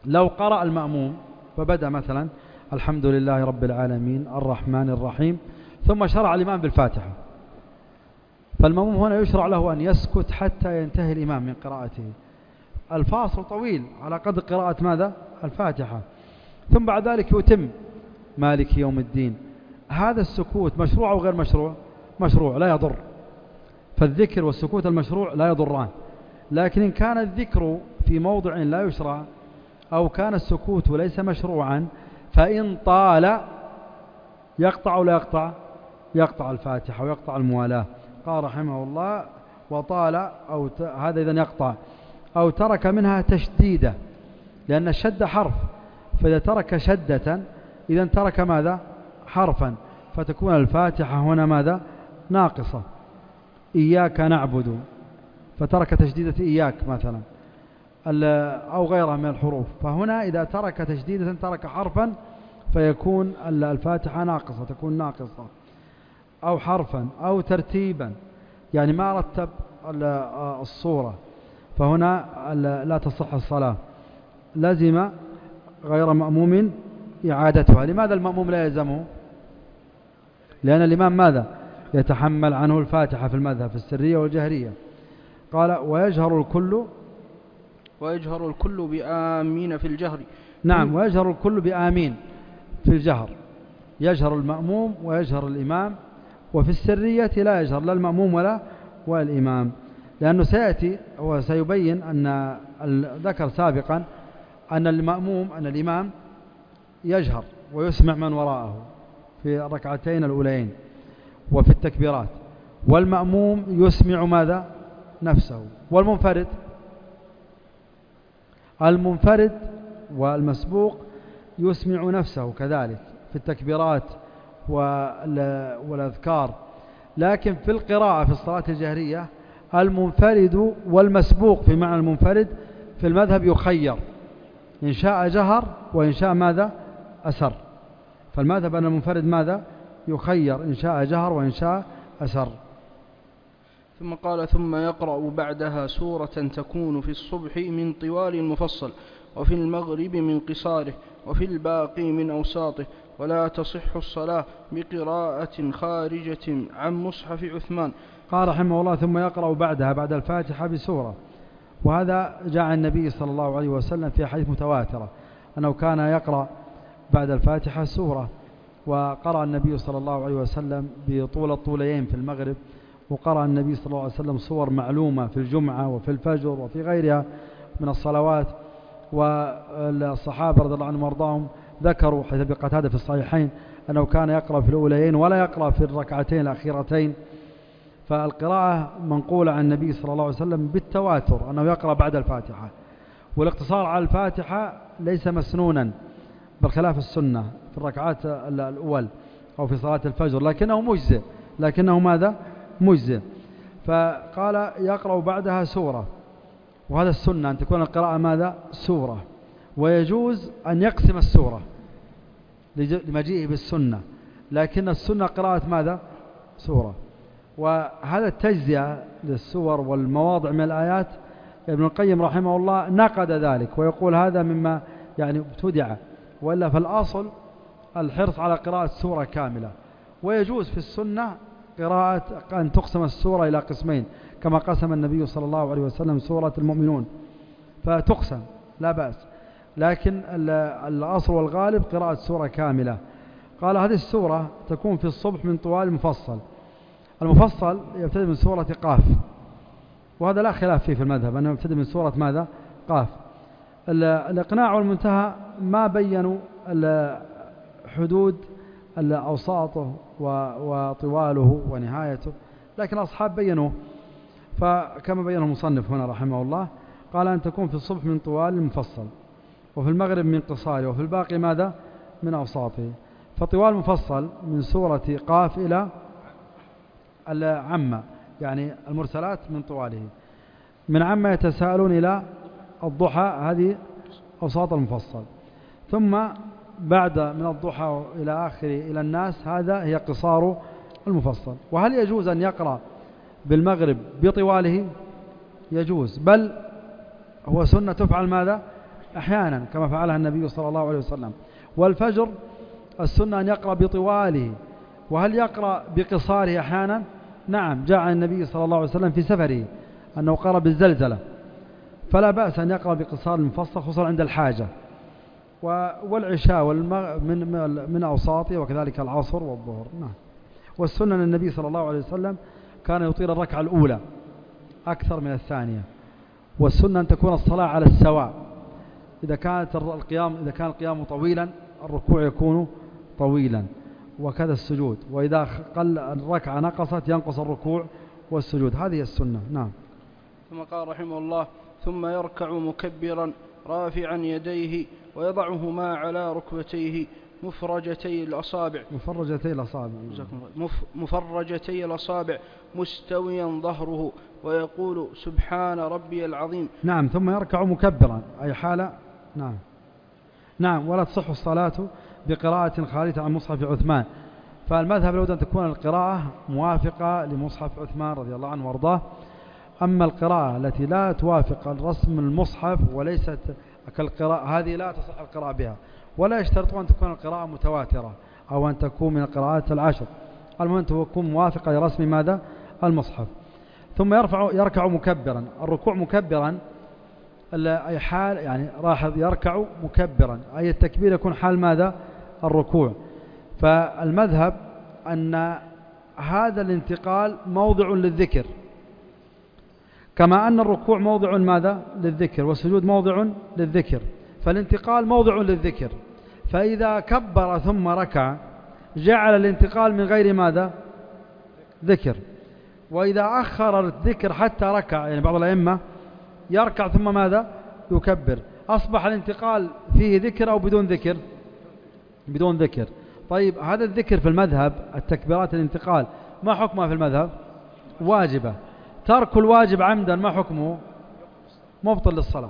لو قرأ المأموم فبدأ مثلا الحمد لله رب العالمين الرحمن الرحيم ثم شرع الإمام بالفاتحة، فالمأموم هنا يشرع له أن يسكت حتى ينتهي الإمام من قراءته. الفاصل طويل على قدر قراءة ماذا؟ الفاتحة. ثم بعد ذلك يتم مالك يوم الدين. هذا السكوت مشروع أو غير مشروع؟ مشروع لا يضر، فالذكر والسكوت المشروع لا يضران. لكن إن كان الذكر في موضع لا يشرع أو كان السكوت ليس مشروعا فإن طال يقطع ولا يقطع؟ يقطع الفاتحة ويقطع الموالاة. قال رحمه الله وطال أو ت... هذا إذن يقطع أو ترك منها تشديدة، لأن الشد حرف، فإذا ترك شدة إذن ترك ماذا؟ حرفا، فتكون الفاتحة هنا ماذا؟ ناقصة. إياك نعبد فترك تشديدة إياك مثلا أو غيرها من الحروف، فهنا إذا ترك تشديدة ترك حرفا فيكون الفاتحة ناقصة، تكون ناقصة. أو حرفا أو ترتيبا، يعني ما رتب الصورة، فهنا لا تصح الصلاة، لازم غير مأموم إعادتها. لماذا المأموم لا يلزمه؟ لأن الإمام ماذا؟ يتحمل عنه الفاتحة في المذهب في السرية والجهرية. قال ويجهر الكل ويجهر الكل بآمين في الجهر. نعم، ويجهر الكل بآمين في الجهر، يجهر المأموم ويجهر الإمام، وفي السرية لا يجهر لا المأموم ولا والإمام، لأنه سيأتي وسيبين أن ذكر سابقا أن المأموم أن الإمام يجهر ويسمع من وراءه في الركعتين الأولين وفي التكبيرات، والمأموم يسمع ماذا؟ نفسه. والمنفرد المنفرد والمسبوق يسمع نفسه كذلك في التكبيرات والأذكار. لكن في القراءة في الصلاة الجهرية المنفرد والمسبوق في معنى المنفرد في المذهب يخير، إن شاء جهر وإن شاء ماذا؟ أسر. فالمذهب أن المنفرد ماذا؟ يخير، إن شاء جهر وإن شاء أسر. ثم قال ثم يقرأ بعدها سورة تكون في الصبح من طوال المفصل، وفي المغرب من قصاره، وفي الباقي من أوساطه، ولا تصح الصلاة بقراءة خارجة عن مصحف عثمان. قال رحمه الله ثم يقرأ بعدها بعد الفاتحة بسورة، وهذا جاء النبي صلى الله عليه وسلم في حديث متواترة أنه كان يقرأ بعد الفاتحة سورة، وقرأ النبي صلى الله عليه وسلم بطول الطوليين في المغرب، وقرأ النبي صلى الله عليه وسلم صور معلومة في الجمعة وفي الفجر وفي غيرها من الصلوات. والصحابة رضي الله عنهم وارضاهم ذكروا حيث بقتادة في الصحيحين أنه كان يقرأ في الأوليين ولا يقرأ في الركعتين الأخيرتين. فالقراءة منقولة عن النبي صلى الله عليه وسلم بالتواتر أنه يقرأ بعد الفاتحة، والاقتصار على الفاتحة ليس مسنونا بخلاف السنة في الركعات الأول أو في صلاة الفجر، لكنه مجزئ لكنه ماذا؟ مجزئ. فقال يقرأ بعدها سورة، وهذا السنة أن تكون القراءة ماذا؟ سورة. ويجوز أن يقسم السورة لمجيئه بالسنة، لكن السنة قراءة ماذا؟ سورة. وهذا التجزئة للسور والمواضع من الآيات ابن القيم رحمه الله نقد ذلك ويقول هذا مما يعني ابتدع، وإلا فالأصل الحرص على قراءة سورة كاملة. ويجوز في السنة قراءة أن تقسم السورة إلى قسمين كما قسم النبي صلى الله عليه وسلم سورة المؤمنون، فتقسم لا بأس، لكن الأصل والغالب قراءة سورة كاملة. قال هذه السورة تكون في الصبح من طوال المفصل. المفصل يبتدئ من سورة قاف، وهذا لا خلاف فيه في المذهب أنه يبتدئ من سورة ماذا؟ قاف. الإقناع والمنتهى ما بينوا حدود أوساطه وطواله ونهايته، لكن أصحاب بينوه، فكما بينه المصنف هنا رحمه الله قال أن تكون في الصبح من طوال المفصل، وفي المغرب من قصاره، وفي الباقي ماذا؟ من أوساطه. فطوال المفصل من سورة قاف إلى العمة، يعني المرسلات من طواله، من عمة يتساءلون إلى الضحى، هذه أوساط المفصل، ثم بعد من الضحى إلى آخر إلى الناس، هذا هي قصار المفصل. وهل يجوز أن يقرأ بالمغرب بطواله؟ يجوز، بل هو سنة تفعل ماذا؟ أحيانا كما فعلها النبي صلى الله عليه وسلم. والفجر السنة أن يقرأ بطواله. وهل يقرأ بقصاره أحيانا؟ نعم، جاء عن النبي صلى الله عليه وسلم في سفره أنه قرأ بالزلزلة، فلا بأس أن يقرأ بقصار المفصل خصوصا عند الحاجة. والعشاء من من أوساطه وكذلك العصر والظهر. نعم. والسنة أن النبي صلى الله عليه وسلم كان يطيل الركعة الأولى أكثر من الثانية. والسنة أن تكون الصلاة على السواء. إذا كانت القيام إذا كان القيام طويلا الركوع يكون طويلا، وكذا السجود. وإذا قل الركعة نقصت ينقص الركوع والسجود. هذه السنة. نعم. ثم قال رحمه الله: ثم يركع مكبرا رافعا يديه ويضعهما على ركبتيه مفرجتي الأصابع مفرجتي الأصابع مفرجتي الأصابع مستويا ظهره ويقول: سبحان ربي العظيم. نعم. ثم يركع مكبرا أي حالة. نعم. نعم. ولا تصح الصلاة بقراءة خالية عن مصحف عثمان. فالمذهب لابد أن تكون القراءة موافقة لمصحف عثمان رضي الله عنه وارضاه. أما القراءة التي لا توافق الرسم المصحف وليست كالقراءة هذه لا تصح القراءة بها. ولا يشترط أن تكون القراءة متواترة أو أن تكون من القراءات العشر. المهم أن تكون موافقة لرسم ماذا؟ المصحف. ثم يرفع يركع مكبرا. الركوع مكبرا أي حال، يعني راح يركع مكبرا أي التكبير يكون حال ماذا؟ الركوع. فالمذهب أن هذا الانتقال موضع للذكر، كما أن الركوع موضع ماذا؟ للذكر، والسجود موضع للذكر. فالانتقال موضع للذكر. فإذا كبر ثم ركع جعل الانتقال من غير ماذا؟ ذكر. وإذا أخر الذكر حتى ركع، يعني بعض الأئمة يركع ثم ماذا؟ يكبر، أصبح الانتقال فيه ذكر أو بدون ذكر؟ بدون ذكر. طيب هذا الذكر في المذهب التكبيرات الانتقال ما حكمها في المذهب؟ واجبة. ترك الواجب عمدا ما حكمه؟ مبطل للصلاة.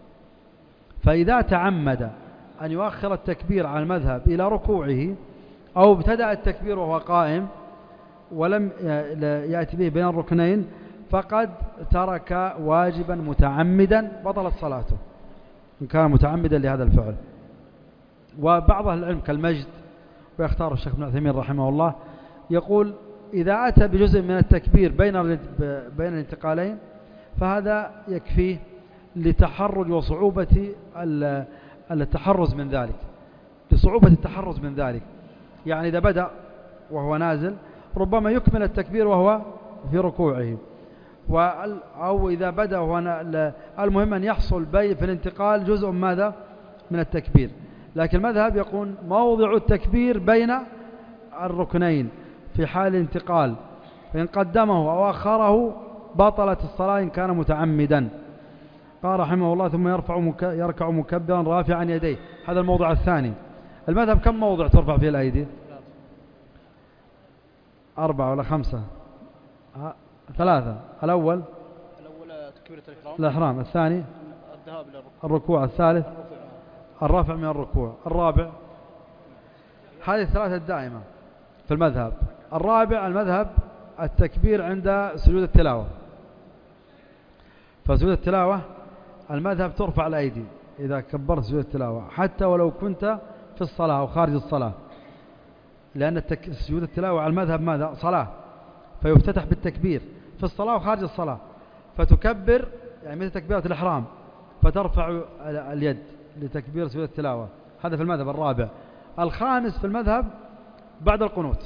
فإذا تعمد أن يؤخر التكبير عن المذهب إلى ركوعه أو ابتدأ التكبير وهو قائم ولم يأتي به بين الركنين فقد ترك واجبا متعمدا بطلت صلاته إن كان متعمدا لهذا الفعل. وبعض أهل العلم كالمجد ويختار الشيخ ابن عثيمين رحمه الله يقول: إذا أتى بجزء من التكبير بين بين الانتقالين فهذا يكفيه لتحرج وصعوبة التحرز من ذلك، لصعوبة التحرز من ذلك. يعني إذا بدأ وهو نازل ربما يكمل التكبير وهو في ركوعه، أو إذا بدأ وهو المهم أن يحصل بي في الانتقال جزء ماذا؟ من التكبير. لكن المذهب يقول موضع التكبير بين الركنين في حال الانتقال، فإن قدمه أو أخره بطلت الصلاة إن كان متعمدا. قال رحمه الله: ثم يرفع مك... يركع مكبرا رافعا يديه. هذا الموضع الثاني. المذهب كم موضع ترفع فيه الأيدي؟ أربعة ولا خمسة؟ ها... ثلاثة. الأول الأول تكبيرة الإحرام. الإحرام. الثاني الذهاب إلى الركوع. الركوع. الثالث الرفع من الركوع. الرابع هذه الثلاثة الدائمة في المذهب. الرابع المذهب التكبير عند سجود التلاوة. فسجود التلاوة المذهب ترفع الأيدي إذا كبرت سجود التلاوة حتى ولو كنت في الصلاة أو خارج الصلاة، لأن التك... سجود التلاوة على المذهب ماذا؟ صلاة، فيفتتح بالتكبير في الصلاة وخارج الصلاة. فتكبر يعني مثل تكبيرة الإحرام فترفع اليد لتكبير سجود التلاوة. هذا في المذهب الرابع. الخامس في المذهب بعد القنوت،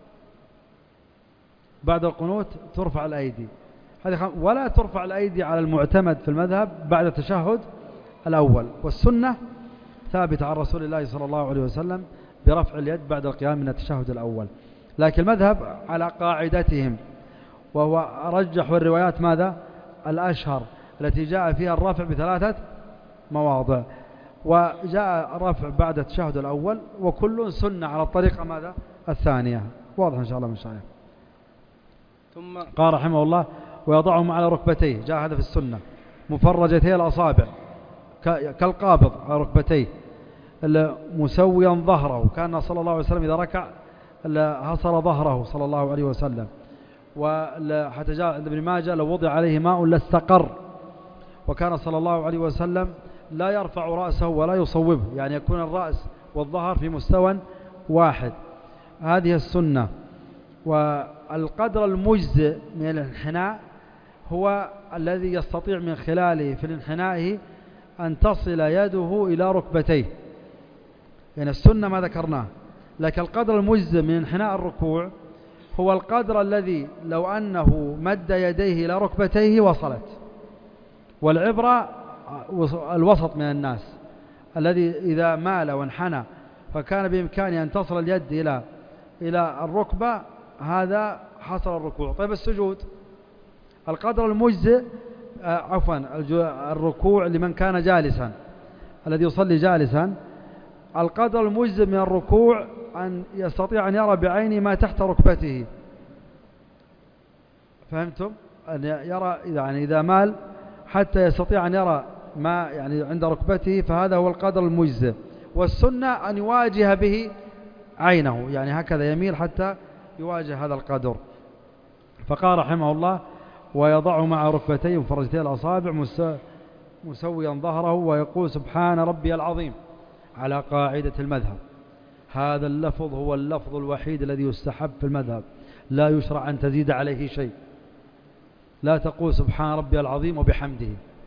بعد القنوت ترفع الأيدي. هذه ولا ترفع الأيدي على المعتمد في المذهب بعد التشهد الأول. والسنة ثابت عن رسول الله صلى الله عليه وسلم برفع اليد بعد القيام من التشهد الأول. لكن المذهب على قاعدتهم، وهو رجح الروايات ماذا؟ الأشهر التي جاء فيها الرفع بثلاثة مواضع، وجاء رفع بعد التشهد الأول، وكل سنة على الطريقة ماذا؟ الثانية. واضح إن شاء الله من شاء. ثم قال رحمه الله: ويضعهم على ركبتيه. جاء هذا في السنة. مفرجتي الأصابع كالقابض على ركبتيه، مسويا ظهره. كان صلى الله عليه وسلم إذا ركع هصر ظهره صلى الله عليه وسلم. وحتى جاء ابن ماجه: لو وضع عليه ماء لاستقر. وكان صلى الله عليه وسلم لا يرفع رأسه ولا يصوبه، يعني يكون الرأس والظهر في مستوى واحد. هذه السنة. والقدر المجزئ من الانحناء هو الذي يستطيع من خلاله في الانحناء أن تصل يده إلى ركبتيه، يعني السنة ما ذكرناه. لكن القدر المجزئ من انحناء الركوع هو القدر الذي لو أنه مد يديه إلى ركبتيه وصلت. والعبرة الوسط من الناس الذي إذا مال وانحنى فكان بإمكانه أن تصل اليد إلى إلى الركبة، هذا حصل الركوع. طيب السجود، القدر المجزئ آه عفوا الركوع لمن كان جالسا، الذي يصلي جالسا، القدر المجزئ من الركوع أن يستطيع أن يرى بعينه ما تحت ركبته. فهمتم؟ أن يرى يعني إذا مال حتى يستطيع أن يرى ما يعني عند ركبته، فهذا هو القدر المجزئ. والسنة أن يواجه به عينه، يعني هكذا يميل حتى يواجه هذا القدر. فقال رحمه الله: ويضع مع ركبتيه وفرجتيه الأصابع مسويا ظهره ويقول سبحان ربي العظيم، على قاعدة المذهب. هذا اللفظ هو اللفظ الوحيد الذي يستحب في المذهب، لا يشرع أن تزيد عليه شيء. لا تقول سبحان ربي العظيم وبحمده،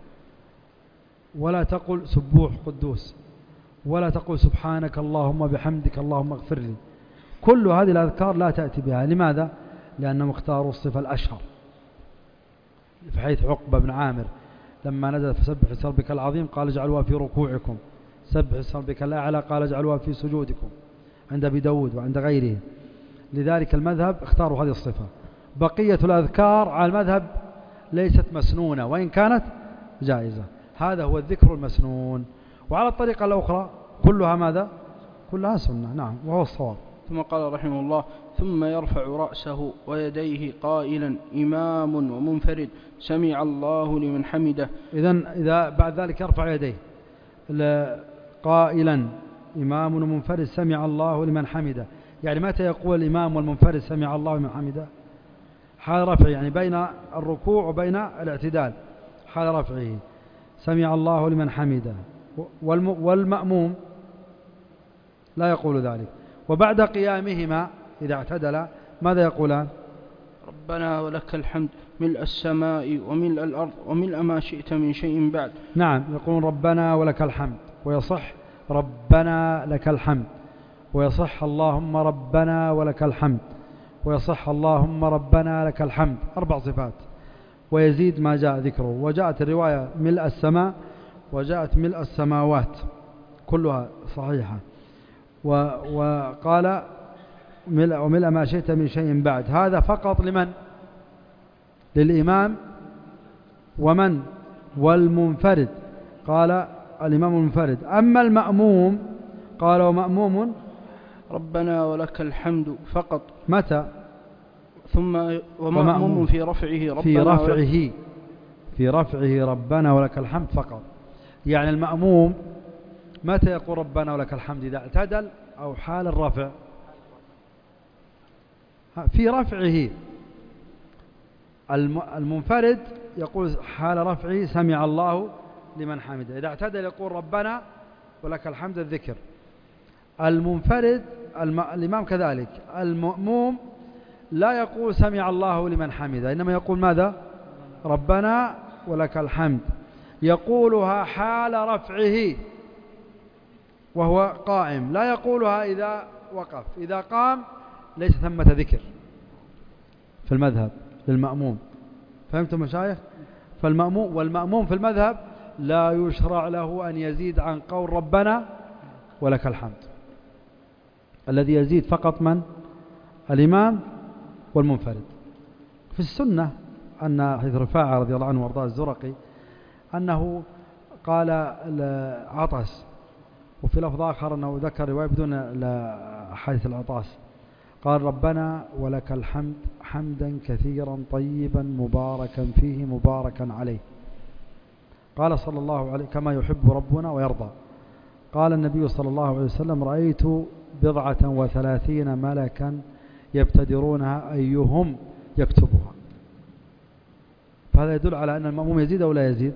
ولا تقول سبوح قدوس، ولا تقول سبحانك اللهم بحمدك اللهم اغفر لي. كل هذه الأذكار لا تأتي بها. لماذا؟ لأنهم اختاروا الصفة الأشهر، بحيث عقبة بن عامر لما نزل فسبح اسم ربك العظيم قال اجعلوها في ركوعكم، سبح اسم ربك الأعلى قال اجعلوها في سجودكم، عند أبي داود وعند غيره. لذلك المذهب اختاروا هذه الصفة. بقية الأذكار على المذهب ليست مسنونة وإن كانت جائزة. هذا هو الذكر المسنون. وعلى الطريقة الأخرى كلها ماذا؟ كلها سنة. نعم، وهو الصواب. ثم قال رحمه الله: ثم يرفع رأسه ويديه قائلا إمام ومنفرد سمع الله لمن حمده. إذن إذا بعد ذلك يرفع يديه قائلا إمام ومنفرد سمع الله لمن حمده، يعني متى يقول الإمام والمنفرد سمع الله لمن حمده؟ حال رفعه، يعني بين الركوع وبين الاعتدال، حال رفعه سمع الله لمن حمده. والمأموم لا يقول ذلك. وبعد قيامهما إذا اعتدل ماذا يقولان؟ ربنا ولك الحمد ملء السماء وملء الأرض وملء ما شئت من شيء بعد. نعم، يقولون ربنا ولك الحمد، ويصح ربنا لك الحمد، ويصح اللهم ربنا ولك الحمد، ويصح اللهم ربنا لك الحمد. أربع صفات. ويزيد ما جاء ذكره. وجاءت الرواية ملء السماء، وجاءت ملء السماوات، كلها صحيحة. وقال ملء وملء ما شئت من شيء بعد. هذا فقط لمن؟ للإمام. ومن؟ والمنفرد. قال الإمام المنفرد. أما المأموم قال ومأموم ربنا ولك الحمد فقط. متى؟ ثم ومأموم في رفعه ربنا في رفعه في رفعه ربنا ولك الحمد فقط. يعني المأموم متى يقول ربنا ولك الحمد؟ إذا اعتدل أو حال الرفع؟ في رفعه. المنفرد يقول حال رفعه سمع الله لمن حمده. إذا اعتدل يقول ربنا ولك الحمد الذكر. المنفرد الإمام كذلك. المأموم لا يقول سمع الله لمن حمده، إنما يقول ماذا؟ ربنا ولك الحمد. يقولها حال رفعه وهو قائم، لا يقولها إذا وقف. إذا قام ليس ثمة ذكر في المذهب للمأموم. فهمتم مشايخ؟ فالمأموم والمأموم في المذهب لا يشرع له أن يزيد عن قول ربنا ولك الحمد. الذي يزيد فقط من؟ الإمام والمنفرد. في السنة أن حديث رفاعة رضي الله عنه وارضاه الزرقي أنه قال عطس، وفي لفظ آخر أنه ذكر رواية بدون حديث العطاس، قال ربنا ولك الحمد حمدا كثيرا طيبا مباركا فيه مباركا عليه. قال صلى الله عليه كما يحب ربنا ويرضى. قال النبي صلى الله عليه وسلم رأيت بضعة وثلاثين ملكا يبتدرونها أيهم يكتبها. فهذا يدل على أن المأموم يزيد أو لا يزيد؟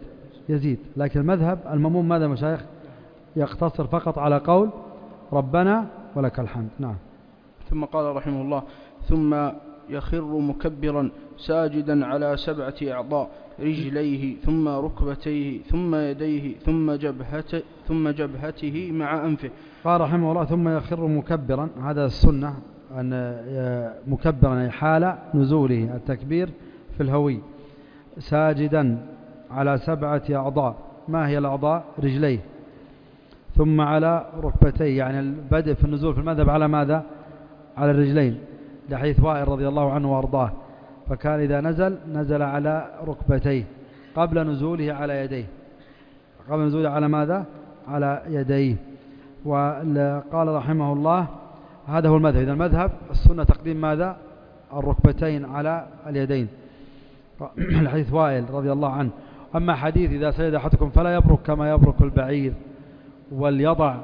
يزيد. لكن المذهب المأموم ماذا مشايخ؟ يقتصر فقط على قول ربنا ولك الحمد. نعم. ثم قال رحمه الله: ثم يخر مكبرا ساجدا على سبعة أعضاء: رجليه ثم ركبتيه ثم يديه ثم جبهته, ثم جبهته مع أنفه. قال رحمه الله: ثم يخر مكبرا، هذا السنة أن مكبرا حال نزوله التكبير في الهوي، ساجدا على سبعة أعضاء. ما هي الأعضاء؟ رجليه ثم على ركبتيه، يعني البدء في النزول في المذهب على ماذا؟ على الرجلين، لحديث وائل رضي الله عنه وارضاه، فكان إذا نزل نزل على ركبتيه قبل نزوله على يديه، قبل نزوله على ماذا؟ على يديه. وقال رحمه الله: هذا هو المذهب. إذا المذهب السنة تقديم ماذا؟ الركبتين على اليدين، الحديث وائل رضي الله عنه. أما حديث إذا سجد أحدكم فلا يبرك كما يبرك البعير وليضع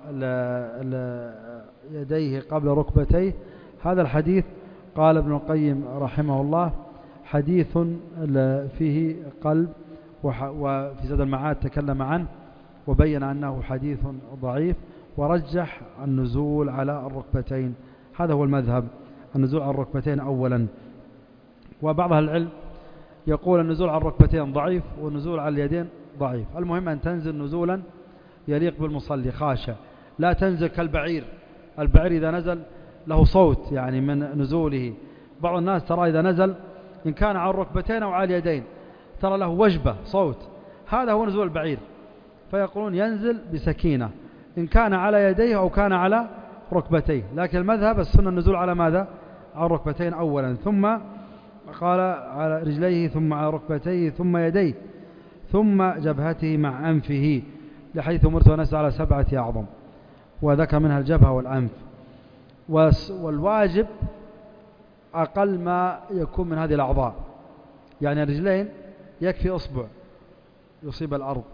يديه قبل ركبتيه، هذا الحديث قال ابن القيم رحمه الله حديث فيه قلب، وفي زاد المعاد تكلم عنه وبين أنه حديث ضعيف، ورجح النزول على الركبتين. هذا هو المذهب، النزول على الركبتين أولا. وبعض أهل العلم يقول النزول على الركبتين ضعيف والنزول على اليدين ضعيف. المهم أن تنزل نزولا يليق بالمصلي خاشع، لا تنزل كالبعير. البعير إذا نزل له صوت يعني من نزوله، بعض الناس ترى إذا نزل إن كان على الركبتين أو على اليدين ترى له وجبة صوت، هذا هو نزول البعير، فيقولون ينزل بسكينة إن كان على يديه أو كان على ركبتيه. لكن المذهب السنة النزول على ماذا؟ على الركبتين أولا، ثم قال على رجليه ثم على ركبتيه ثم يديه ثم جبهته مع أنفه، لحيث أمرت ونزل على سبعة أعظم، وذكر منها الجبهة والأنف. والواجب أقل ما يكون من هذه الأعضاء، يعني الرجلين يكفي أصبع يصيب الأرض،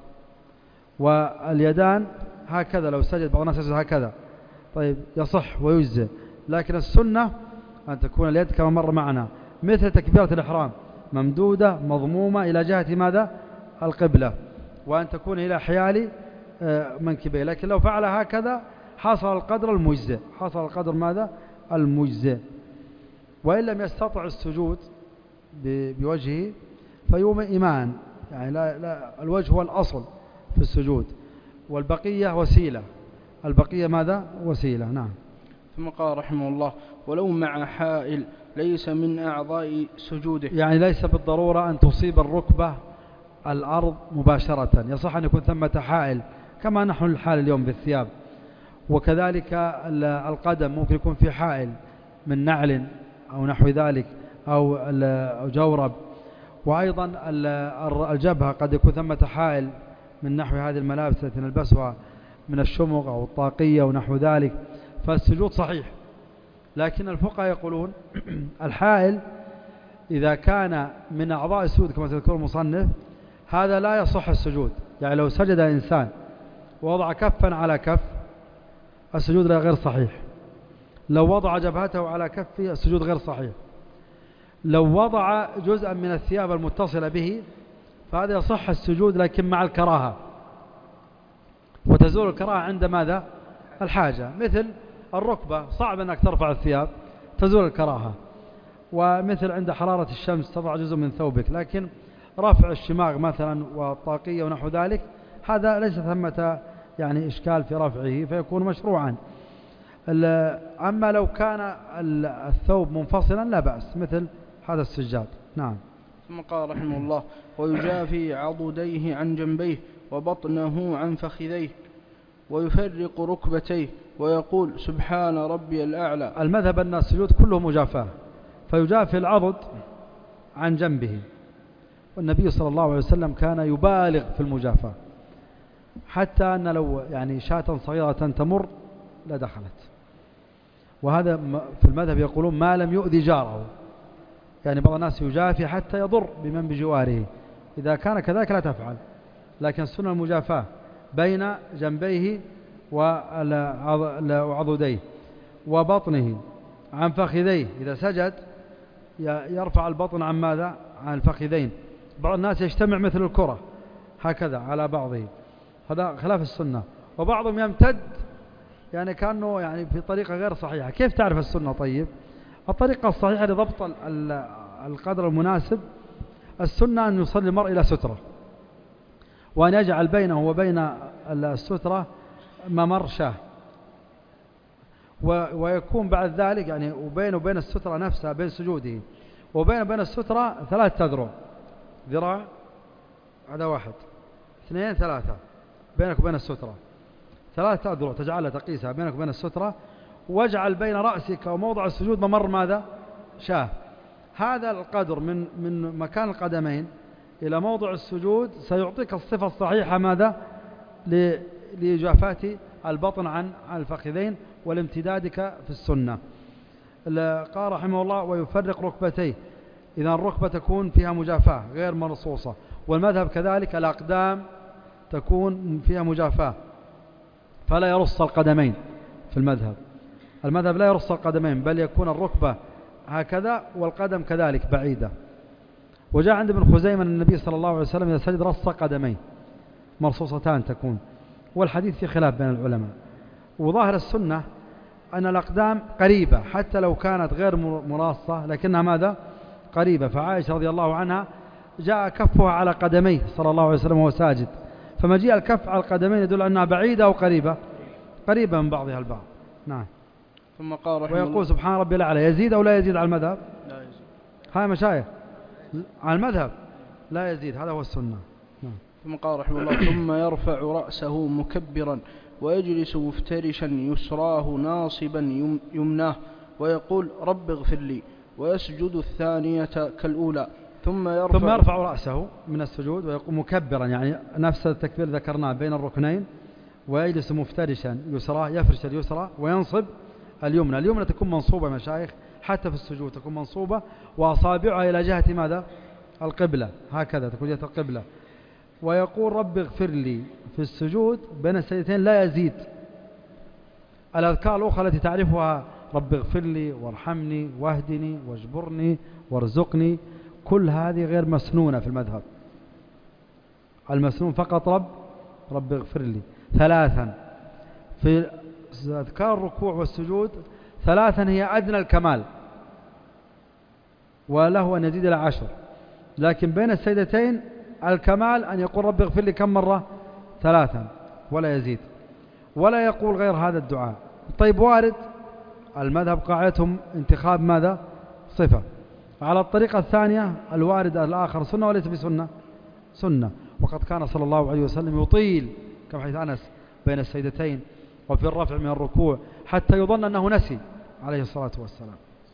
واليدان هكذا لو سجد، بعض الناس يسجد هكذا طيب يصح ويجزئ، لكن السنة أن تكون اليد كما مر معنا مثل تكبيرة الإحرام ممدودة مضمومة إلى جهة ماذا؟ القبلة، وأن تكون إلى حيال منكبيه. لكن لو فعل هكذا حصل القدر المجزئ، حصل القدر ماذا؟ المجزئ. وإن لم يستطع السجود بوجهه فيوم إيمان، يعني لا لا الوجه هو الأصل في السجود، والبقية وسيلة، البقية ماذا؟ وسيلة. نعم. ثم قال رحمه الله: ولو مع حائل ليس من أعضاء سجوده، يعني ليس بالضرورة أن تصيب الركبة الأرض مباشرة، يصح أن يكون ثمة حائل كما نحن الحال اليوم بالثياب، وكذلك القدم ممكن يكون في حائل من نعل أو نحو ذلك أو جورب، وأيضا الجبهة قد يكون ثمة حائل من نحو هذه الملابس التي نلبسها من الشمغ أو الطاقية ونحو ذلك، فالسجود صحيح. لكن الفقهاء يقولون الحائل إذا كان من أعضاء السجود كما تذكر المصنف هذا لا يصح السجود، يعني لو سجد إنسان ووضع كفا على كف السجود لا غير صحيح، لو وضع جبهته على كفه السجود غير صحيح، لو وضع جزءا من الثياب المتصلة به فهذا يصح السجود لكن مع الكراهة، وتزول الكراهة عند ماذا؟ الحاجة، مثل الركبة صعب أنك ترفع الثياب تزول الكراهة، ومثل عند حرارة الشمس تضع جزء من ثوبك، لكن رفع الشماغ مثلا والطاقية ونحو ذلك هذا ليس ثمة يعني إشكال في رفعه فيكون مشروعا. أما لو كان الثوب منفصلا لا بأس مثل هذا السجاد. نعم. ثم قال رحمه الله: ويجافي عضديه عن جنبيه وبطنه عن فخذيه ويفرق ركبتيه ويقول سبحان ربي الأعلى. المذهب أن السجود كله مجافاة، فيجافي العضد عن جنبه، والنبي صلى الله عليه وسلم كان يبالغ في المجافاة، حتى أن لو يعني شاة صغيرة تمر لدخلت. وهذا في المذهب يقولون ما لم يؤذي جاره، يعني بعض الناس يجافي حتى يضر بمن بجواره، إذا كان كذلك لا تفعل، لكن السنة المجافاة بين جنبيه وعضديه وبطنه عن فخذيه، إذا سجد يرفع البطن عن ماذا؟ عن الفخذين. بعض الناس يجتمع مثل الكرة هكذا على بعضه، هذا خلاف السنة. وبعضهم يمتد يعني كأنه يعني في طريقة غير صحيحة. كيف تعرف السنة؟ طيب الطريقة الصحيحة لضبط القدر المناسب، السنة أن يصلي المرء إلى سترة، وأن يجعل بينه وبين السترة ممر شاه، ويكون بعد ذلك يعني وبينه وبين السترة نفسها بين سجوده وبينه وبين السترة ثلاث أذرع، ذراع هذا واحد اثنين ثلاثة بينك وبين السترة، ثلاثة أذرع تجعلها تقيسها بينك وبين السترة، واجعل بين رأسك وموضع السجود ممر ماذا؟ شاه. هذا القدر من من مكان القدمين إلى موضع السجود سيعطيك الصفة الصحيحة ماذا؟ لجافات البطن عن الفخذين والامتدادك في السنة. قال رحمه الله ويفرق ركبتيه، إذا الركبة تكون فيها مجافاة غير مرصوصة، والمذهب كذلك الأقدام تكون فيها مجافاة، فلا يرص القدمين. في المذهب المذهب لا يرص القدمين، بل يكون الركبة هكذا والقدم كذلك بعيدة. وجاء عند ابن خزيمة النبي صلى الله عليه وسلم إذا سجد رص قدمين مرصوصتان تكون، والحديث في خلاف بين العلماء. وظاهر السنة أن الأقدام قريبة حتى لو كانت غير مراصة لكنها ماذا؟ قريبة. فعائشة رضي الله عنها جاء كفها على قدميه صلى الله عليه وسلم وهو ساجد، فمجيء الكف على القدمين يدل أنها بعيدة أو قريبة؟ قريبة من بعضها البعض. نعم. ثم قال رحمه ويقول سبحان ربي الأعلى، يزيد أو لا يزيد على المذهب؟ لا يزيد. هاي مشايخ على المذهب لا يزيد، هذا هو السنة. نعم. ثم قال رحمه الله ثم يرفع رأسه مكبرا ويجلس مفترشا يسراه ناصبا يمناه ويقول رب اغفر لي، ويسجد الثانية كالأولى ثم يرفع, ثم يرفع رأسه من السجود ويقوم مكبرا، يعني نفس التكبير ذكرناه بين الركنين، ويجلس مفترشا يسراه، يفرش اليسرى وينصب اليمنى. اليمنى تكون منصوبة مشايخ حتى في السجود تكون منصوبة، وأصابعها إلى جهة ماذا؟ القبلة، هكذا تكون جهة القبلة. ويقول رب اغفر لي في السجود بين السجدتين لا يزيد. الأذكار الأخرى التي تعرفها رب اغفر لي وارحمني واهدني واجبرني وارزقني، كل هذه غير مسنونة في المذهب. المسنون فقط رب رب اغفر لي ثلاثا. في أذكار الركوع والسجود ثلاثا هي أدنى الكمال، وله أن يزيد إلى عشر، لكن بين السجدتين الكمال أن يقول رب اغفر لي كم مرة؟ ثلاثا ولا يزيد، ولا يقول غير هذا الدعاء. طيب وارد المذهب قاعدتهم انتخاب ماذا؟ صفة. على الطريقة الثانية الوارد الآخر سنة وليس بسنة؟ سنة. وقد كان صلى الله عليه وسلم يطيل كما حديث أنس بين السجدتين وفي الرفع من الركوع حتى يظن أنه نسي عليه الصلاة والسلام.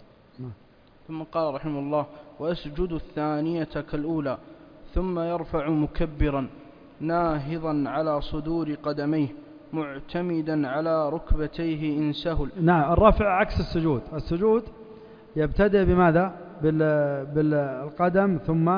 ثم قال رحمه الله ويسجد الثانية كالأولى ثم يرفع مكبرا ناهضا على صدور قدميه معتمدا على ركبتيه إن سهل. نعم، الرفع عكس السجود. السجود يبتدئ بماذا؟ بالقدم ثم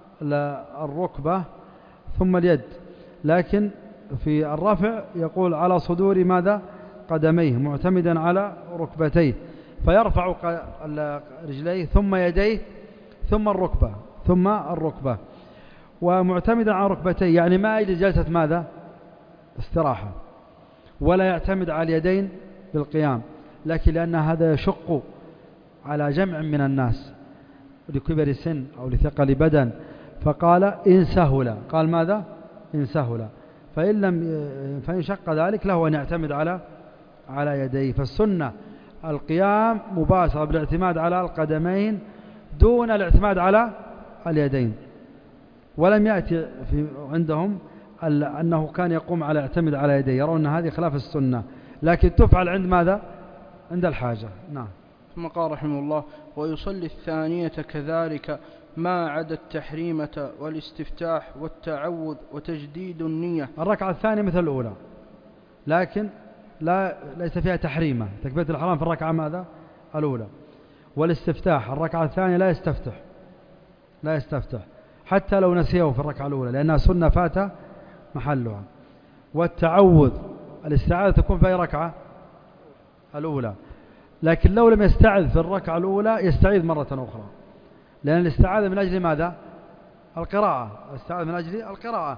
الركبة ثم اليد، لكن في الرفع يقول على صدور ماذا؟ قدميه معتمدا على ركبتيه، فيرفع رجليه ثم يديه ثم الركبة ثم الركبة ومعتمدا على ركبتيه، يعني ما يجلس جلسة ماذا؟ استراحة، ولا يعتمد على اليدين بالقيام، لكن لأن هذا يشق على جمع من الناس لكبر سن أو لثقل بدن، فقال إن سهل. قال ماذا؟ إن سهل. فإن لم فإن شق ذلك له أن يعتمد على على يديه. فالسنة القيام مباشرة بالاعتماد على القدمين دون الاعتماد على اليدين. ولم يأتي في عندهم أنه كان يقوم على يعتمد على يديه، يرون أن هذه خلاف السنة، لكن تفعل عند ماذا؟ عند الحاجة. نعم. ثم قال رحمه الله ويصلي الثانية كذلك ما عدا التحريمة والاستفتاح والتعوذ وتجديد النية. الركعة الثانية مثل الأولى، لكن لا ليس فيها تحريمة. تكبيرة الحرام في الركعة ماذا؟ الأولى. والاستفتاح الركعة الثانية لا يستفتح لا يستفتح حتى لو نسيه في الركعة الأولى لأنها سنة فات محلها. والتعوذ الاستعاذة تكون في أي ركعة؟ الأولى، لكن لو لم يستعذ في الركعة الأولى يستعيذ مرة أخرى، لأن الاستعاذة من أجل ماذا؟ القراءة. الاستعاذة من أجل القراءة،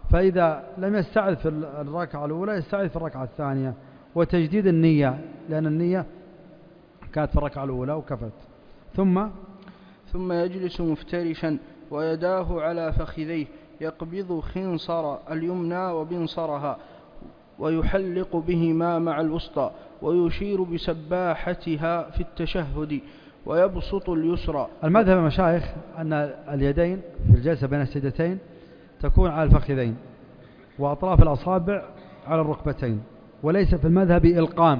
فإذا لم يستعذ في الركعة الأولى يستعذ في الركعة الثانية، وتجديد النية لأن النية كانت في الركعة الأولى وكفت. ثم ثم يجلس مفترشا ويداه على فخذيه يقبض خنصر اليمنى وبنصرها ويحلق بهما مع الوسطى ويشير بسباحتها في التشهد ويبسط اليسرى. المذهب المشايخ أن اليدين في الجلسة بين السجدتين تكون على الفخذين وأطراف الأصابع على الركبتين، وليس في المذهب إلقام.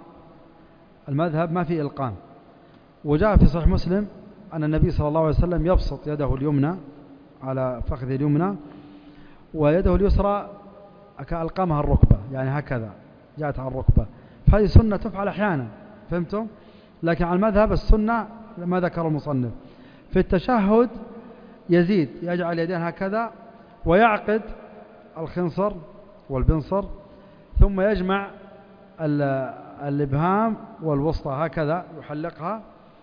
المذهب ما في إلقام. وجاء في صحيح مسلم أن النبي صلى الله عليه وسلم يبسط يده اليمنى على فخذ اليمنى ويده اليسرى كألقامها الركبة، يعني هكذا جاءت على الركبة. فهذه سنة تفعل أحيانا، فهمتم؟ لكن على المذهب السنة ما ذكر المصنف. في التشهد يزيد، يجعل يدين هكذا ويعقد الخنصر والبنصر، ثم يجمع الإبهام والوسطى هكذا يحلقها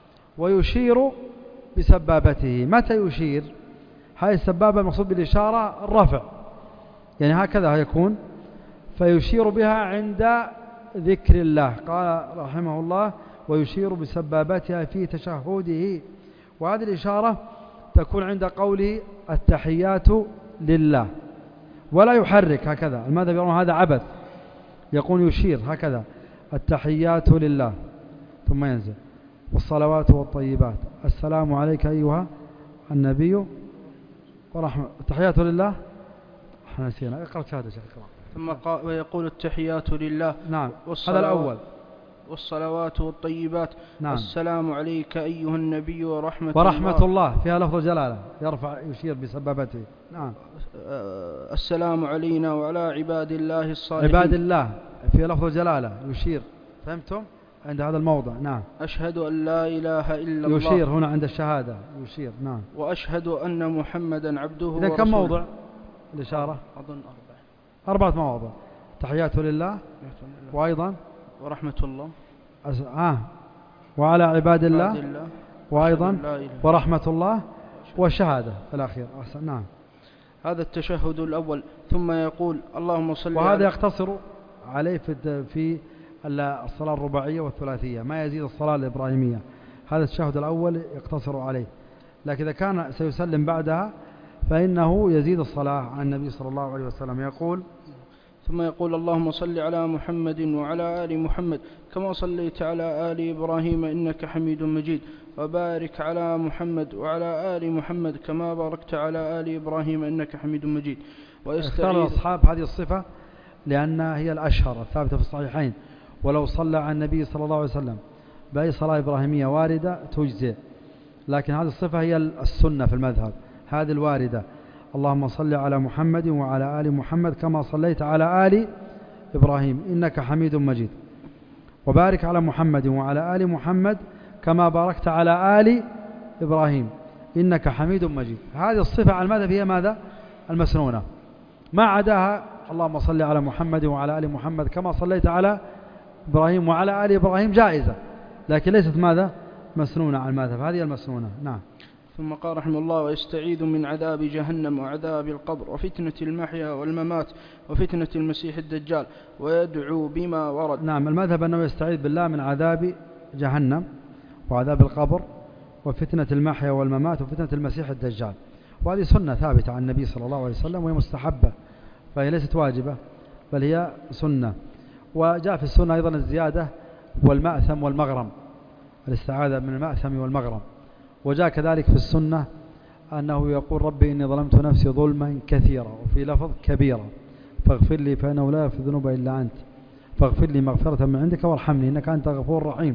ويشير بسبابته. متى يشير؟ هذه السبابة المقصود بالإشارة الرفع، يعني هكذا يكون، فيشير بها عند ذكر الله. قال رحمه الله ويشير بسبابتها في تشهده، وهذه الإشارة تكون عند قوله التحيات لله، ولا يحرك هكذا. المذهب يرون هذا عبث، يقول يشير هكذا التحيات لله ثم ينزل والصلوات والطيبات السلام عليك أيها النبي ورحمة التحيات لله. احنا نسينا، اقرأ شهادة شيخ. ثم قال ويقول التحيات لله. نعم هذا الأول. والصلوات والطيبات. نعم. السلام عليك أيها النبي ورحمة, ورحمة الله. الله فيها لفظ جلالة، يرفع يشير بسبابته. نعم. أه السلام علينا وعلى عباد الله الصالحين. عباد الله فيها لفظ جلالة يشير، فهمتم؟ عند هذا الموضع. نعم. أشهد أن لا إله إلا الله. يشير هنا عند الشهادة يشير. نعم. وأشهد أن محمدا عبده ورسوله. إذا كم موضع الإشارة؟ أظن أربعة. أربعة مواضع. تحيات لله وأيضا ورحمة الله أس... آه. وعلى عباد الله, الله. وأيضا ورحمة الله والشهادة في الأخير. نعم. هذا التشهد الأول. ثم يقول اللهم صل. وهذا يقتصر عليه في في الصلاة الرباعية والثلاثية، ما يزيد الصلاة الإبراهيمية. هذا التشهد الأول يقتصر عليه، لكن إذا كان سيسلم بعدها فإنه يزيد الصلاة عن النبي صلى الله عليه وسلم. يقول ثم يقول اللهم صل على محمد وعلى آل محمد كما صليت على آل إبراهيم إنك حميد مجيد، وبارك على محمد وعلى آل محمد كما باركت على آل إبراهيم إنك حميد مجيد. اختار الأصحاب هذه الصفة لأنها هي الأشهر الثابتة في الصحيحين، ولو صلى على النبي صلى الله عليه وسلم بأي صلاة إبراهيمية واردة تجزئ، لكن هذه الصفة هي السنة في المذهب، هذه الواردة. اللهم صل على محمد وعلى آل محمد كما صليت على آل إبراهيم إنك حميد مجيد، وبارك على محمد وعلى آل محمد كما باركت على آل إبراهيم إنك حميد مجيد. هذه الصفة على المذهب هي ماذا؟ المسنونة. ما عداها اللهم صل على محمد وعلى آل محمد كما صليت على إبراهيم وعلى آل إبراهيم جائزة، لكن ليست ماذا؟ مسنونة على المذهب، هذه المسنونة. نعم. ثم قال رحمه الله ويستعيذ من عذاب جهنم وعذاب القبر وفتنة المحيا والممات وفتنة المسيح الدجال ويدعو بما ورد. نعم. المذهب أنه يستعيذ بالله من عذاب جهنم وعذاب القبر وفتنة المحيا والممات وفتنة المسيح الدجال، وهذه سنة ثابتة عن النبي صلى الله عليه وسلم، وهي مستحبة، فهي ليست واجبة بل هي سنة. وجاء في السنة أيضا الزيادة والمأثم والمغرم، الاستعاذة من المأثم والمغرم. وجاء كذلك في السنة أنه يقول ربي إني ظلمت نفسي ظلما كثيرا، وفي لفظ كبيرا، فاغفر لي فإنه لا يغفر الذنوب إلا أنت، فاغفر لي مغفرة من عندك وارحمني إنك أنت غفور رحيم.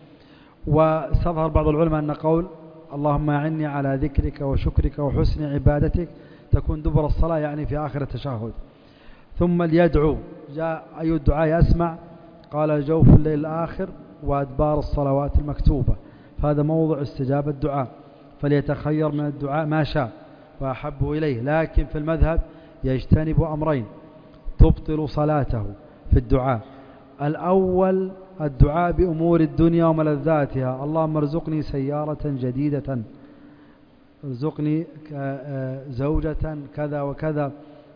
واستظهر بعض العلماء أن قول اللهم أعني على ذكرك وشكرك وحسن عبادتك تكون دبر الصلاة، يعني في آخر التشهد. ثم ليدعو، جاء أي الدعاء يسمع، قال جوف الليل الآخر وأدبار الصلوات المكتوبة، فهذا موضع استجابة الدعاء، فليتخير من الدعاء ما شاء وأحبه إليه. لكن في المذهب يجتنب أمرين تبطل صلاته في الدعاء. الأول الدعاء بأمور الدنيا وملذاتها، اللهم ارزقني سيارة جديدة، ارزقني زوجة كذا وكذا،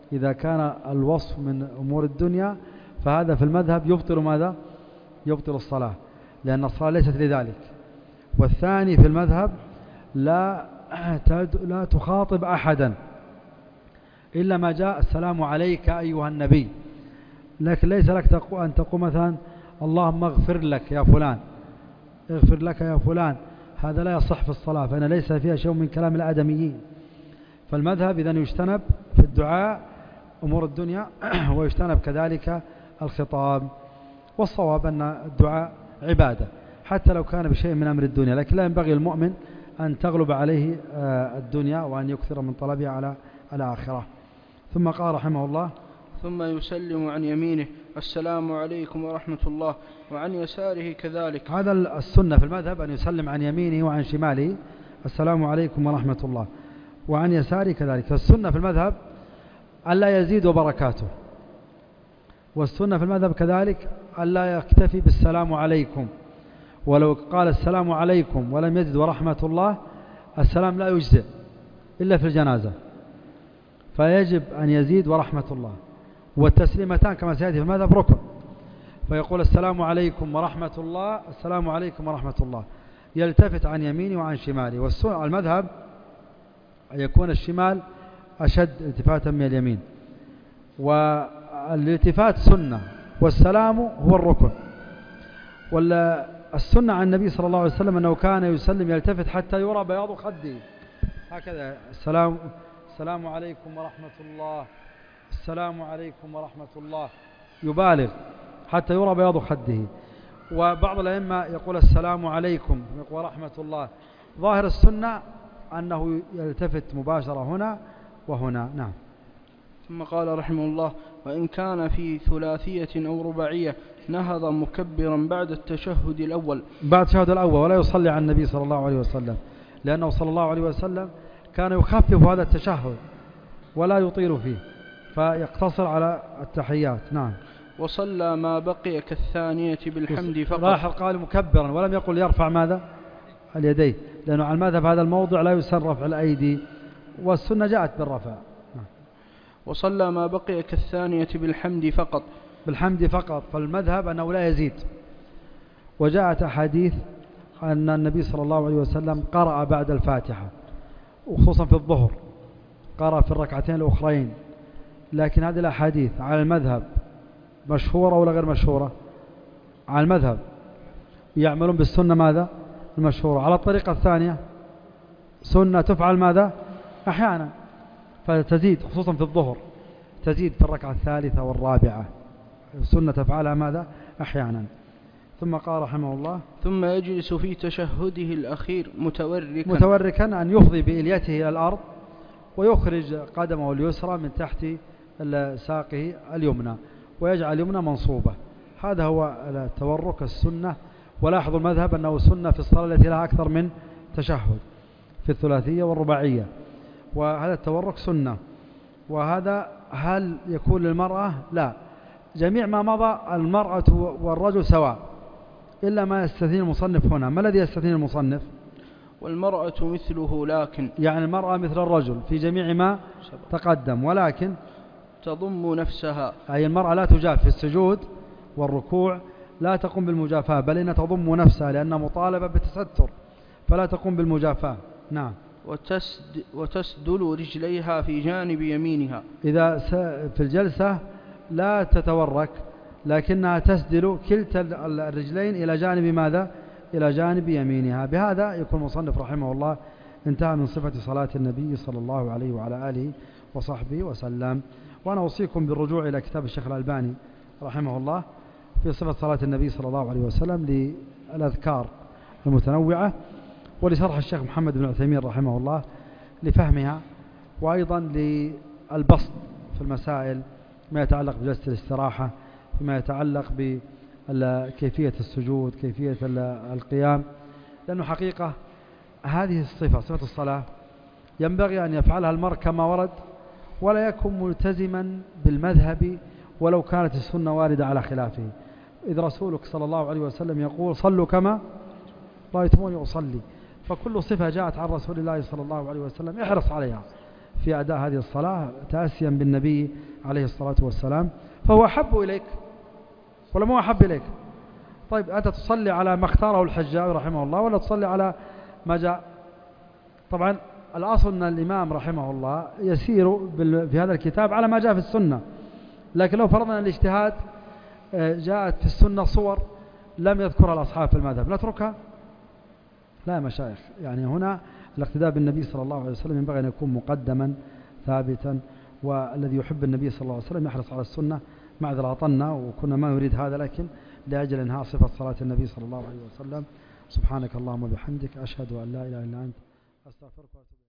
إذا كان الوصف من أمور الدنيا فهذا في المذهب يبطل ماذا؟ يبطل الصلاة، لأن الصلاة ليست لذلك. والثاني في المذهب لا لا تخاطب أحدا إلا ما جاء السلام عليك أيها النبي، لكن ليس لك أن تقول مثلا اللهم اغفر لك يا فلان، اغفر لك يا فلان، هذا لا يصح في الصلاة، فإن ليس فيها شيء من كلام الآدميين. فالمذهب إذن يجتنب في الدعاء أمور الدنيا ويجتنب كذلك الخطاب. والصواب أن الدعاء عبادة حتى لو كان بشيء من أمر الدنيا، لكن لا ينبغي المؤمن أن تغلب عليه الدنيا وأن يكثر من طلبها على الآخرة. ثم قال رحمه الله: ثم يسلم عن يمينه السلام عليكم ورحمة الله، وعن يساره كذلك. هذا السنة في المذهب أن يسلم عن يمينه وعن شماله السلام عليكم ورحمة الله، وعن يساره كذلك. فالسنة في المذهب ألا يزيد وبركاته، والسنة في المذهب كذلك ألا يكتفي بالسلام عليكم، ولو قال السلام عليكم ولم يزد ورحمة الله السلام لا يجزئ إلا في الجنازة، فيجب أن يزيد ورحمة الله. والتسليمتان كما سيأتي في المذهب ركن، فيقول السلام عليكم ورحمة الله، السلام عليكم ورحمة الله، يلتفت عن يمينه وعن شماله. والسنة المذهب أن يكون الشمال أشد التفاتا من اليمين، والالتفات سنة والسلام هو الركن. والسنة عن النبي صلى الله عليه وسلم أنه كان يسلم يلتفت حتى يرى بياض خده هكذا، السلام السلام عليكم ورحمة الله، السلام عليكم ورحمة الله، يبالغ حتى يرى بياض خده. وبعض الأئمة يقول السلام عليكم ورحمة الله. ظاهر السنة أنه يلتفت مباشرة هنا وهنا. نعم. ثم قال رحمه الله: وإن كان في ثلاثية أو رباعية نهض مكبرا بعد التشهد الأول. بعد التشهد الأول، ولا يصلي على النبي صلى الله عليه وسلم، لأنه صلى الله عليه وسلم كان يخفف هذا التشهد ولا يطيل فيه، فيقتصر على التحيات. نعم. وصلى ما بقي كالثانية بالحمد فقط. لاحظ قال مكبرا ولم يقل يرفع ماذا؟ اليدين، لأنه على المذهب هذا الموضع لا يسن رفع الأيدي، والسنة جاءت بالرفع. وصلى ما بقي كالثانية بالحمد فقط. بالحمد فقط، فالمذهب أنه لا يزيد. وجاءت أحاديث أن النبي صلى الله عليه وسلم قرأ بعد الفاتحة، وخصوصا في الظهر قرأ في الركعتين الأخرين، لكن هذه الأحاديث على المذهب مشهورة ولا غير مشهورة؟ على المذهب يعملون بالسنة ماذا؟ المشهورة. على الطريقة الثانية سنة تفعل ماذا؟ أحيانا، فتزيد خصوصا في الظهر، تزيد في الركعة الثالثة والرابعة، السنة تفعلها ماذا؟ أحيانا. ثم قال رحمه الله: ثم يجلس في تشهده الأخير متوركا متوركا أن يفضي بإليته إلى الأرض ويخرج قدمه اليسرى من تحت ساقه اليمنى ويجعل اليمنى منصوبة. هذا هو التورك السنة. ولاحظوا المذهب أنه سنة في الصلاة التي لها أكثر من تشهد في الثلاثية والرباعية، وهذا التورك سنة. وهذا هل يكون للمرأة؟ لا، جميع ما مضى المرأة والرجل سواء، إلا ما يستثني المصنف هنا. ما الذي يستثني المصنف؟ والمرأة مثله، لكن يعني المرأة مثل الرجل في جميع ما تقدم، ولكن تضم نفسها، أي المرأة لا تجاف في السجود والركوع، لا تقوم بالمجافاة، بل إنها تضم نفسها لأنها مطالبة بالتستر، فلا تقوم بالمجافاة. نعم. وتسد وتسدل رجليها في جانب يمينها، إذا في الجلسة لا تتورك، لكنها تسدل كلتا الرجلين إلى جانب ماذا؟ إلى جانب يمينها. بهذا يكون المصنف رحمه الله انتهى من صفة صلاة النبي صلى الله عليه وعلى آله وصحبه وسلم. وأنا أوصيكم بالرجوع إلى كتاب الشيخ الألباني رحمه الله في صفة صلاة النبي صلى الله عليه وسلم للأذكار المتنوعة، ولشرح الشيخ محمد بن عثيمين رحمه الله لفهمها، وأيضا للبسط في المسائل ما يتعلق بجلسة الاستراحة، فيما يتعلق بكيفية السجود، كيفية القيام، لأنه حقيقة هذه الصفة صفة الصلاة ينبغي أن يفعلها المرء كما ورد، ولا يكون ملتزما بالمذهب ولو كانت السنة واردة على خلافه. إذ رسولك صلى الله عليه وسلم يقول: صلوا كما رأيتموني أصلي. فكل صفة جاءت عن رسول الله صلى الله عليه وسلم احرص عليها، في أداء هذه الصلاة تأسيا بالنبي عليه الصلاة والسلام، فهو أحب إليك ولا مو أحب إليك؟ طيب أنت تصلي على ما اختاره الحجاوي رحمه الله ولا تصلي على ما جاء؟ طبعا الأصل أن الإمام رحمه الله يسير في هذا الكتاب على ما جاء في السنة، لكن لو فرضنا الاجتهاد جاءت في السنة صور لم يذكرها الأصحاب في المذهب نتركها؟ لا يا مشايخ، يعني هنا الاقتداء بالنبي صلى الله عليه وسلم ينبغي أن يكون مقدما ثابتا، والذي يحب النبي صلى الله عليه وسلم يحرص على السنة. معذرة عطلنا وكنا ما نريد هذا، لكن لأجل إنهاء صفة صلاة النبي صلى الله عليه وسلم. سبحانك اللهم وبحمدك، أشهد أن لا إله إلا أنت، أستغفرك وأتوب إليك.